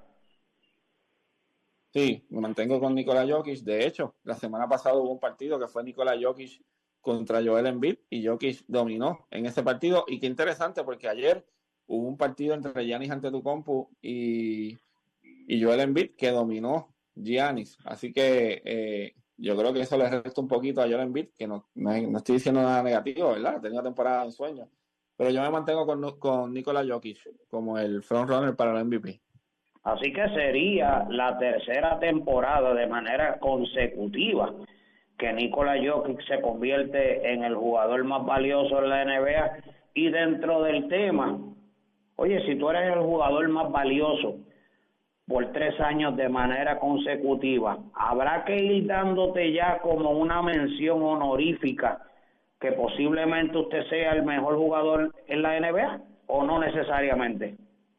Sí, me mantengo con Nikola Jokic. De hecho, la semana pasada hubo un partido que fue Nikola Jokic contra Joel Embiid y Jokic dominó en ese partido. Y qué interesante, porque ayer hubo un partido entre Giannis Antetokounmpo y, y Joel Embiid que dominó Giannis. Así que eh, yo creo que eso le resta un poquito a Joel Embiid, que no, no, no estoy diciendo nada negativo, ¿verdad? Ha tenido temporada de sueño. Pero yo me mantengo con, con Nikola Jokic como el frontrunner para el M V P. Así que sería la tercera temporada de manera consecutiva que Nikola Jokic se convierte en el jugador más valioso en la N B A. Y dentro del tema, oye, si tú eres el jugador más valioso por tres años de manera consecutiva, habrá que ir dándote ya como una mención honorífica que posiblemente usted sea el mejor jugador en la N B A, o no necesariamente.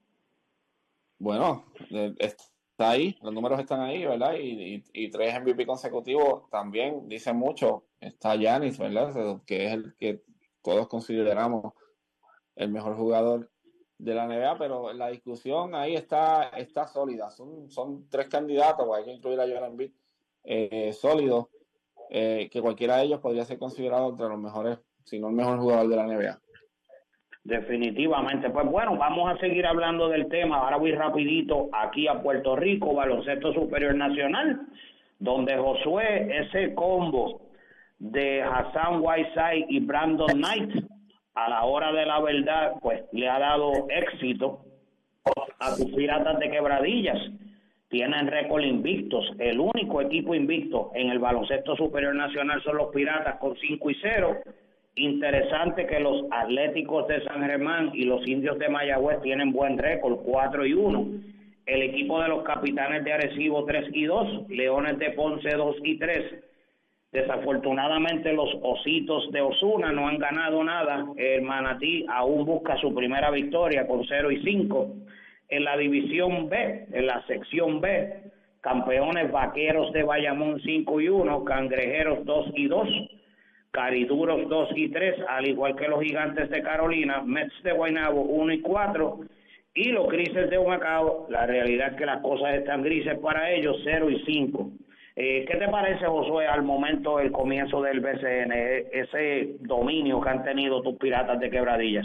Bueno, está ahí, los números están ahí, ¿verdad? Y, y, y tres M V P consecutivos también dicen mucho. Está Giannis, ¿verdad? Que es el que todos consideramos el mejor jugador de la N B A, pero la discusión ahí está, está sólida. Son, son tres candidatos, hay que incluir a Joel Embiid, eh, sólidos, eh, que cualquiera de ellos podría ser considerado entre los mejores, si no el mejor jugador de la N B A. Definitivamente. Pues bueno, vamos a seguir hablando del tema. Ahora voy rapidito aquí a Puerto Rico, Baloncesto Superior Nacional, donde Josué, ese combo de Hassan Whiteside y Brandon Knight, a la hora de la verdad, pues le ha dado éxito a sus Piratas de Quebradillas. Tienen récord invictos. El único equipo invicto en el Baloncesto Superior Nacional son los Piratas con cinco y cero. Interesante que los Atléticos de San Germán y los Indios de Mayagüez tienen buen récord, cuatro y uno. El equipo de los Capitanes de Arecibo tres y dos, Leones de Ponce dos y tres. Desafortunadamente los Ositos de Osuna no han ganado nada. El Manatí aún busca su primera victoria con cero y cinco. En la división B, en la sección B, Campeones Vaqueros de Bayamón cinco y uno, Cangrejeros dos y dos. Cariduros dos y tres, al igual que los Gigantes de Carolina, Mets de Guaynabo uno y cuatro, y los Grises de Humacao, la realidad es que las cosas están grises para ellos, cero y cinco. Eh, ¿Qué te parece, Josué, al momento del comienzo del B C N, ese dominio que han tenido tus Piratas de Quebradillas?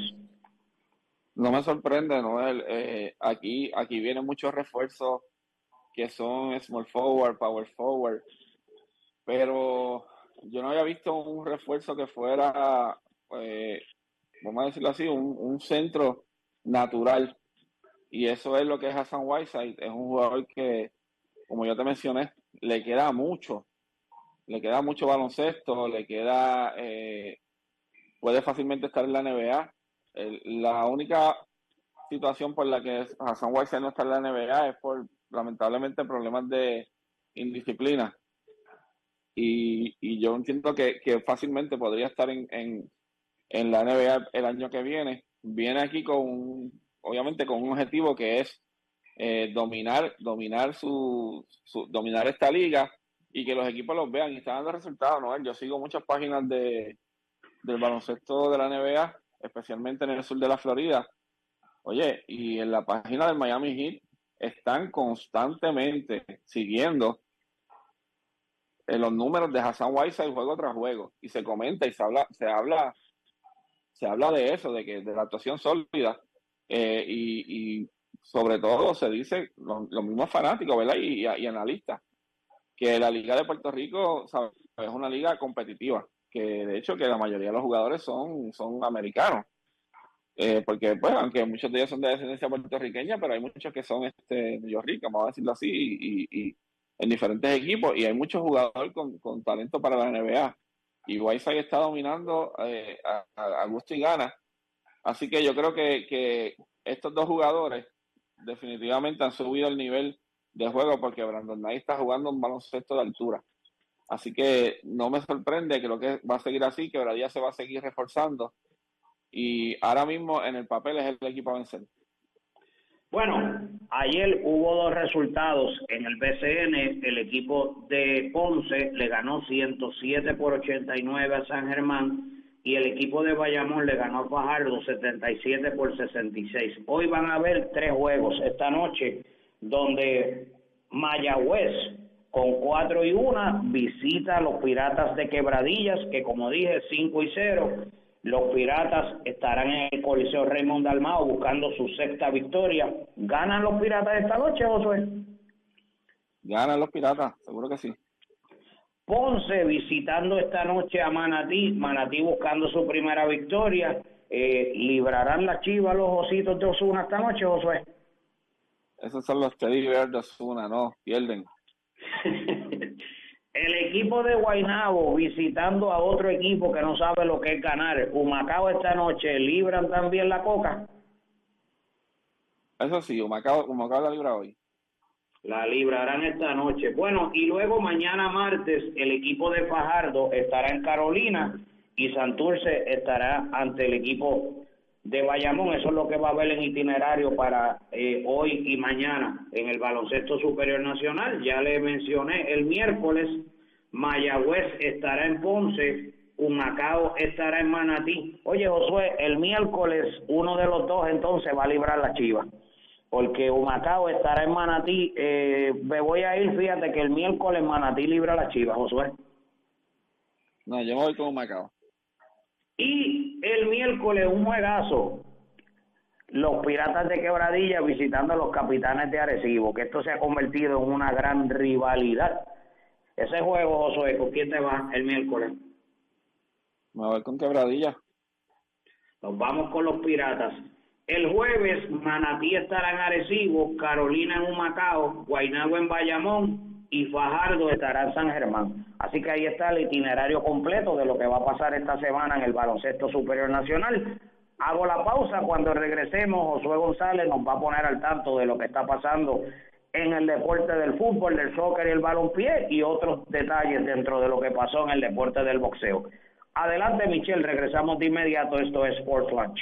No me sorprende, Noel. Eh, aquí, aquí vienen muchos refuerzos que son small forward, power forward, pero yo no había visto un refuerzo que fuera, eh, vamos a decirlo así, un, un centro natural. Y eso es lo que es Hassan Whiteside. Es un jugador que, como yo te mencioné, le queda mucho. Le queda mucho baloncesto, le queda, eh, puede fácilmente estar en la N B A. El, la única situación por la que Hassan Whiteside no está en la N B A es por, lamentablemente, problemas de indisciplina. Y, y yo entiendo que, que fácilmente podría estar en, en, en la N B A el año que viene. Viene aquí con, obviamente, con un objetivo que es eh, dominar, dominar su, su, dominar esta liga y que los equipos los vean y están dando resultados, ¿no? Yo sigo muchas páginas de, del baloncesto de la N B A, especialmente en el sur de la Florida. Oye, y en la página del Miami Heat están constantemente siguiendo en los números de Hassan Whiteside juego tras juego, y se comenta y se habla, se habla se habla de eso, de que de la actuación sólida, eh, y, y sobre todo se dice, los, los mismos fanáticos, ¿verdad? Y, y, y analistas, que la Liga de Puerto Rico, ¿sabes?, es una liga competitiva, que de hecho que la mayoría de los jugadores son, son americanos, eh, porque pues aunque muchos de ellos son de descendencia puertorriqueña, pero hay muchos que son este neoyorricanos, vamos a decirlo así, y, y, y en diferentes equipos, y hay muchos jugadores con, con talento para la N B A, y Whiteside está dominando eh, a, a gusto y gana, así que yo creo que, que estos dos jugadores definitivamente han subido el nivel de juego, porque Brandon Knight está jugando un baloncesto de altura. Así que no me sorprende, creo que va a seguir así, que Bradilla se va a seguir reforzando. Y ahora mismo en el papel es el equipo a vencer. Bueno, ayer hubo dos resultados en el B C N. El equipo de Ponce le ganó ciento siete por ochenta y nueve a San Germán, y el equipo de Bayamón le ganó a Fajardo setenta y siete por sesenta y seis. Hoy van a haber tres juegos esta noche, donde Mayagüez, con cuatro y una, visita a los Piratas de Quebradillas, que como dije, cinco y cero. Los Piratas estarán en el Coliseo Raymond Dalmau buscando su sexta victoria. ¿Ganan los Piratas esta noche, Josué? Ganan los Piratas, seguro que sí. Ponce visitando esta noche a Manatí, Manatí buscando su primera victoria. Eh, ¿Librarán la Chiva los Ositos de Osuna esta noche, Josué? Esos son los Teddy Bears de Osuna, no, pierden. El equipo de Guaynabo visitando a otro equipo que no sabe lo que es ganar. Humacao esta noche, ¿libran también la Coca? Eso sí, Humacao, Humacao la libra hoy. La librarán esta noche. Bueno, y luego mañana martes el equipo de Fajardo estará en Carolina y Santurce estará ante el equipo de Bayamón. Eso es lo que va a haber en itinerario para eh, hoy y mañana en el baloncesto superior nacional. Ya le mencioné, el miércoles Mayagüez estará en Ponce, Humacao estará en Manatí. Oye, Josué, el miércoles uno de los dos entonces va a librar la Chiva, porque Humacao estará en Manatí. Eh, me voy a ir, fíjate que el miércoles Manatí libra la Chiva, Josué. No, yo me voy con Humacao. Y el miércoles un juegazo, los Piratas de Quebradilla visitando a los Capitanes de Arecibo, que esto se ha convertido en una gran rivalidad. Ese juego, Josué, ¿con quién te vas el miércoles? Me voy con Quebradilla. Nos vamos con los Piratas. El jueves Manatí estará en Arecibo, Carolina en Humacao, Guaynabo en Bayamón y Fajardo estará en San Germán. Así que ahí está el itinerario completo de lo que va a pasar esta semana en el baloncesto superior nacional. Hago la pausa, cuando regresemos Josué González nos va a poner al tanto de lo que está pasando en el deporte del fútbol, del soccer y el balompié y otros detalles dentro de lo que pasó en el deporte del boxeo. Adelante, Michelle, regresamos de inmediato. Esto es Sports Lunch.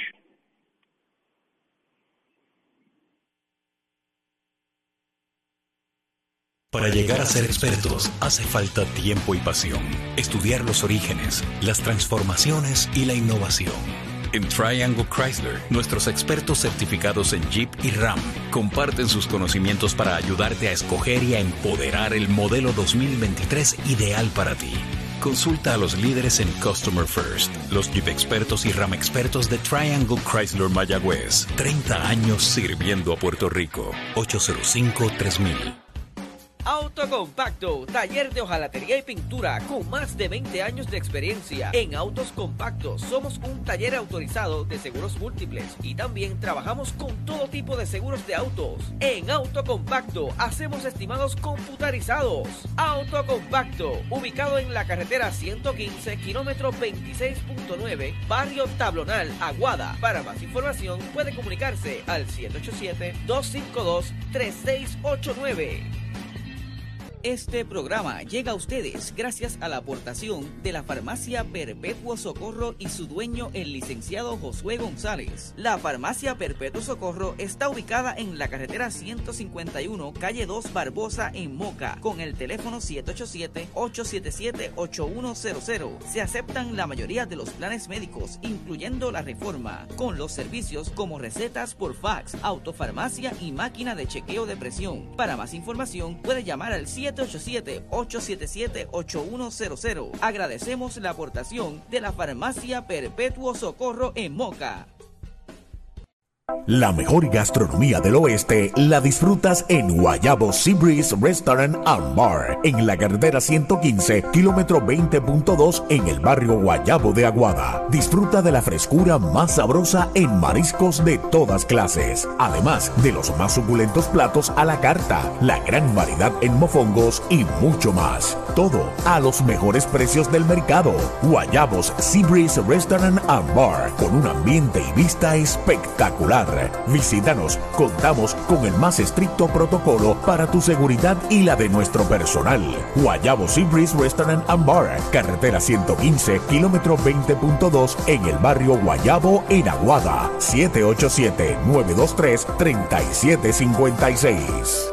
Para llegar a ser expertos hace falta tiempo y pasión. Estudiar los orígenes, las transformaciones y la innovación. En Triangle Chrysler, nuestros expertos certificados en Jeep y Ram comparten sus conocimientos para ayudarte a escoger y a empoderar el modelo dos mil veintitrés ideal para ti. Consulta a los líderes en Customer First, los Jeep expertos y Ram expertos de Triangle Chrysler Mayagüez. treinta años sirviendo a Puerto Rico. ocho cero cinco, tres mil. Autocompacto, taller de hojalatería y pintura con más de veinte años de experiencia. En Autos Compactos somos un taller autorizado de seguros múltiples y también trabajamos con todo tipo de seguros de autos. En Autocompacto hacemos estimados computarizados. Autocompacto, ubicado en la carretera ciento quince, kilómetro veintiséis punto nueve, barrio Tablonal, Aguada. Para más información puede comunicarse al siete ocho siete, dos cinco dos, tres seis ocho nueve. Este programa llega a ustedes gracias a la aportación de la Farmacia Perpetuo Socorro y su dueño, el licenciado Josué González. La Farmacia Perpetuo Socorro está ubicada en la carretera ciento cincuenta y uno, calle dos Barbosa, en Moca, con el teléfono siete ocho siete, ocho siete siete, ocho uno cero cero. Se aceptan la mayoría de los planes médicos, incluyendo la Reforma, con los servicios como recetas por fax, autofarmacia y máquina de chequeo de presión. Para más información puede llamar al siete siete ocho siete, ocho siete siete, ocho uno cero cero. Agradecemos la aportación de la Farmacia Perpetuo Socorro en Moca. La mejor gastronomía del oeste la disfrutas en Guayabo Sea Breeze Restaurant and Bar, en la carretera ciento quince, kilómetro veinte punto dos, en el barrio Guayabo de Aguada. Disfruta de la frescura más sabrosa en mariscos de todas clases, además de los más suculentos platos a la carta, la gran variedad en mofongos y mucho más. Todo a los mejores precios del mercado. Guayabos Sea Breeze Restaurant and Bar, con un ambiente y vista espectacular. Visítanos, contamos con el más estricto protocolo para tu seguridad y la de nuestro personal. Guayabo Sea Breeze Restaurant and Bar, carretera ciento quince, kilómetro veinte punto dos, en el barrio Guayabo, en Aguada. siete ocho siete, nueve dos tres, tres siete cinco seis.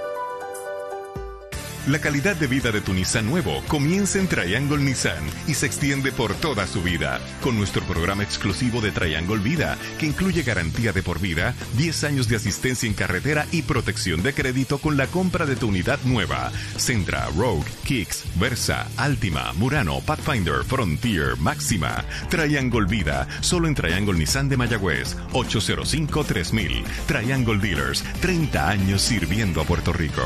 La calidad de vida de tu Nissan nuevo comienza en Triangle Nissan y se extiende por toda su vida, con nuestro programa exclusivo de Triangle Vida, que incluye garantía de por vida, diez años de asistencia en carretera y protección de crédito con la compra de tu unidad nueva. Sentra, Rogue, Kicks, Versa, Altima, Murano, Pathfinder, Frontier, Máxima. Triangle Vida, solo en Triangle Nissan de Mayagüez, ocho cero cinco, tres mil. Triangle Dealers, treinta años sirviendo a Puerto Rico.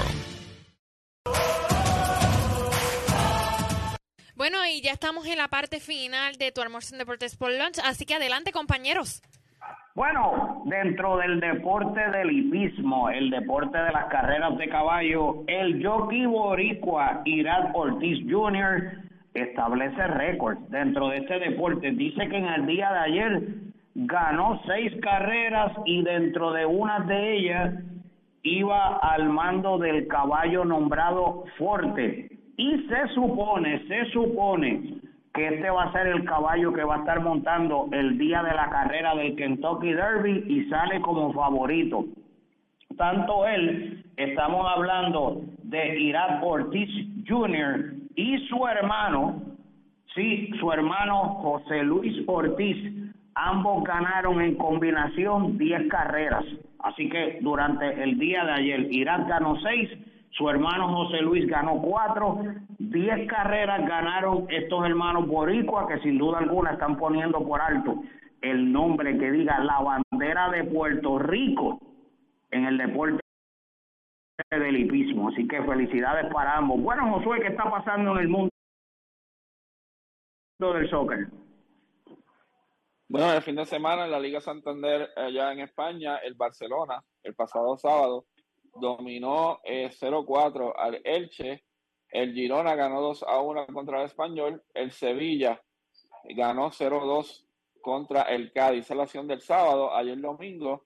Bueno, y ya estamos en la parte final de tu almuerzo en Deportes por Lunch, así que adelante, compañeros. Bueno, dentro del deporte del hipismo, el deporte de las carreras de caballo, el jockey boricua Irad Ortiz junior establece récords dentro de este deporte. Dice que en el día de ayer ganó seis carreras y dentro de una de ellas iba al mando del caballo nombrado Forte. Y se supone, se supone que este va a ser el caballo que va a estar montando el día de la carrera del Kentucky Derby y sale como favorito. Tanto él, estamos hablando de Irad Ortiz junior y su hermano, sí, su hermano José Luis Ortiz, ambos ganaron en combinación diez carreras. Así que durante el día de ayer, Irad ganó seis, su hermano José Luis ganó cuatro, diez carreras ganaron estos hermanos boricuas que sin duda alguna están poniendo por alto el nombre que diga la bandera de Puerto Rico en el deporte del hipismo. Así que felicidades para ambos. Bueno, Josué, ¿qué está pasando en el mundo del soccer? Bueno, el fin de semana en la Liga Santander allá en España, el Barcelona, el pasado sábado, dominó eh, cero cuatro al Elche. El Girona ganó dos a uno contra el Español. El Sevilla ganó cero dos contra el Cádiz. Esa es la acción del sábado. Ayer domingo,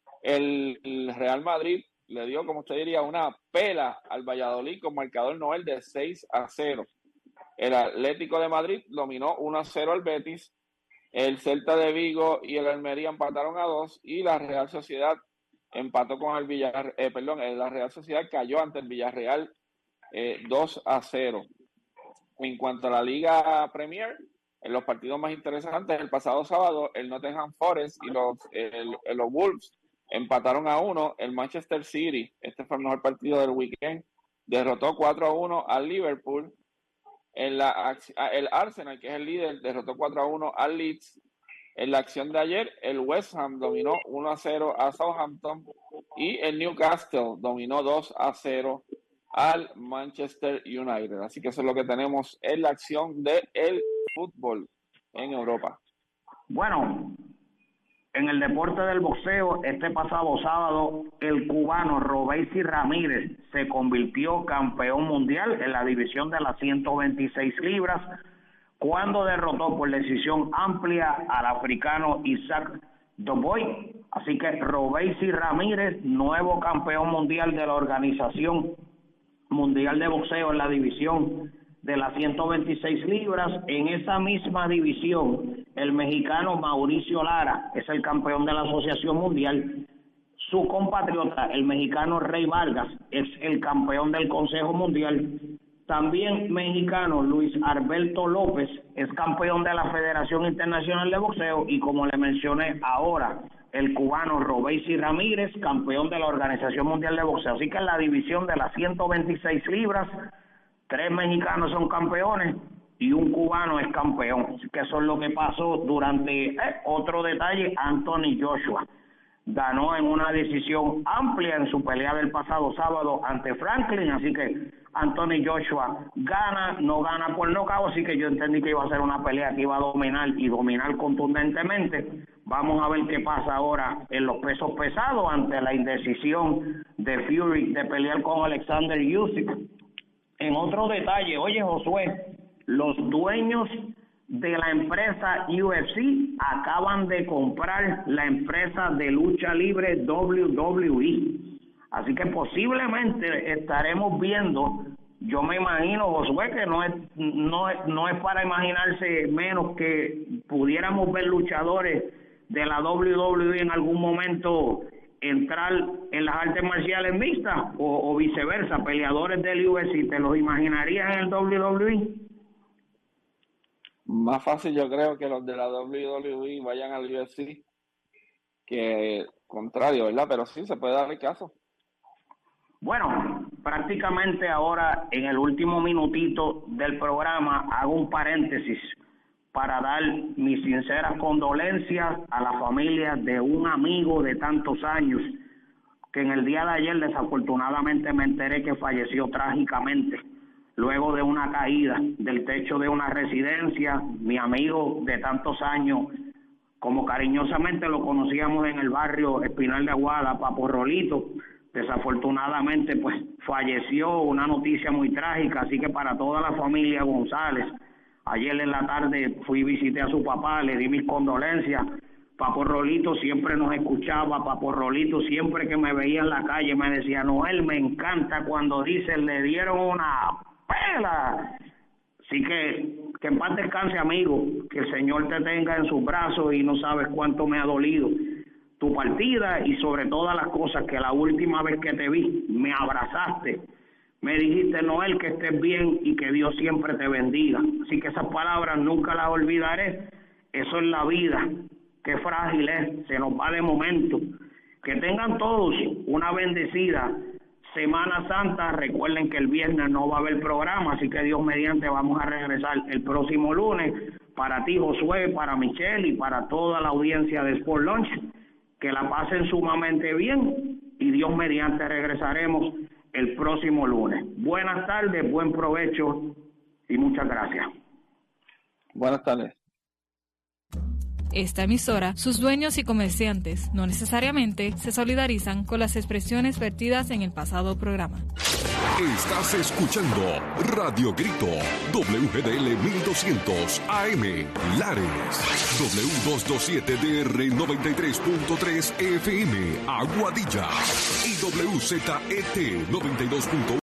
el, el Real Madrid le dio, como usted diría, una pela al Valladolid con marcador Noel de seis a cero. El Atlético de Madrid dominó uno a cero al Betis. El Celta de Vigo y el Almería empataron a dos. Y la Real Sociedad empató con el Villarreal, eh, perdón, la Real Sociedad cayó ante el Villarreal eh, dos a cero. En cuanto a la Liga Premier, en los partidos más interesantes, el pasado sábado, el Nottingham Forest y los, el, el, los Wolves empataron a uno. El Manchester City, este fue el mejor partido del weekend, derrotó cuatro a uno al Liverpool. En la, el Arsenal, que es el líder, derrotó cuatro a uno al Leeds. En la acción de ayer, el West Ham dominó uno a cero a Southampton y el Newcastle dominó dos a cero al Manchester United. Así que eso es lo que tenemos en la acción del fútbol en Europa. Bueno, en el deporte del boxeo, este pasado sábado, el cubano Robeisy Ramírez se convirtió campeón mundial en la división de las ciento veintiséis libras, cuando derrotó por decisión amplia al africano Isaac Doboy. Así que Robeisy Ramírez, nuevo campeón mundial de la Organización Mundial de Boxeo en la división de las ciento veintiséis libras. En esa misma división, el mexicano Mauricio Lara es el campeón de la Asociación Mundial. Su compatriota, el mexicano Rey Vargas, es el campeón del Consejo Mundial. También mexicano Luis Alberto López es campeón de la Federación Internacional de Boxeo y, como le mencioné ahora, el cubano Robeisy Ramírez, campeón de la Organización Mundial de Boxeo. Así que en la división de las ciento veintiséis libras, tres mexicanos son campeones y un cubano es campeón. Así que eso es lo que pasó durante eh, otro detalle, Anthony Joshua ganó en una decisión amplia en su pelea del pasado sábado ante Franklin, así que Anthony Joshua gana, no gana por nocaut, así que yo entendí que iba a ser una pelea que iba a dominar y dominar contundentemente. Vamos a ver qué pasa ahora en los pesos pesados ante la indecisión de Fury de pelear con Alexander Usyk. En otro detalle, oye Josué, los dueños de la empresa U F C acaban de comprar la empresa de lucha libre W W E. Así que posiblemente estaremos viendo, yo me imagino, Josué, que no es, no es, no es para imaginarse menos que pudiéramos ver luchadores de la W W E en algún momento entrar en las artes marciales mixtas o, o viceversa, peleadores del U F C, ¿te los imaginarías en el W W E? Más fácil yo creo que los de la W W E vayan al U F C que contrario, ¿verdad? Pero sí, se puede dar el caso. Bueno, prácticamente ahora en el último minutito del programa hago un paréntesis para dar mis sinceras condolencias a la familia de un amigo de tantos años que en el día de ayer desafortunadamente me enteré que falleció trágicamente luego de una caída del techo de una residencia. Mi amigo de tantos años, como cariñosamente lo conocíamos en el barrio Espinal de Aguada, Papo Rolito, desafortunadamente pues falleció, una noticia muy trágica, así que para toda la familia González, ayer en la tarde fui y visité a su papá, le di mis condolencias. Papo Rolito siempre nos escuchaba, Papo Rolito siempre que me veía en la calle me decía, Noel, me encanta cuando dicen le dieron una pela. Así que que en paz descanse, amigo, que el Señor te tenga en sus brazos y no sabes cuánto me ha dolido tu partida y sobre todas las cosas que la última vez que te vi me abrazaste, me dijiste, Noel, que estés bien y que Dios siempre te bendiga. Así que esas palabras nunca las olvidaré. Eso es la vida, qué frágil es, se nos va de momento. Que tengan todos una bendecida Semana Santa. Recuerden que el viernes no va a haber programa, así que Dios mediante vamos a regresar el próximo lunes. Para ti, Josué, para Michelle y para toda la audiencia de Sport Lunch, que la pasen sumamente bien y Dios mediante regresaremos el próximo lunes. Buenas tardes, buen provecho y muchas gracias. Buenas tardes. Esta emisora, sus dueños y comerciantes no necesariamente se solidarizan con las expresiones vertidas en el pasado programa. Estás escuchando Radio Grito, W G D L mil doscientos A M, Lares, W doscientos veintisiete D R noventa y tres punto tres F M, Aguadilla, y W Z E T noventa y dos punto uno.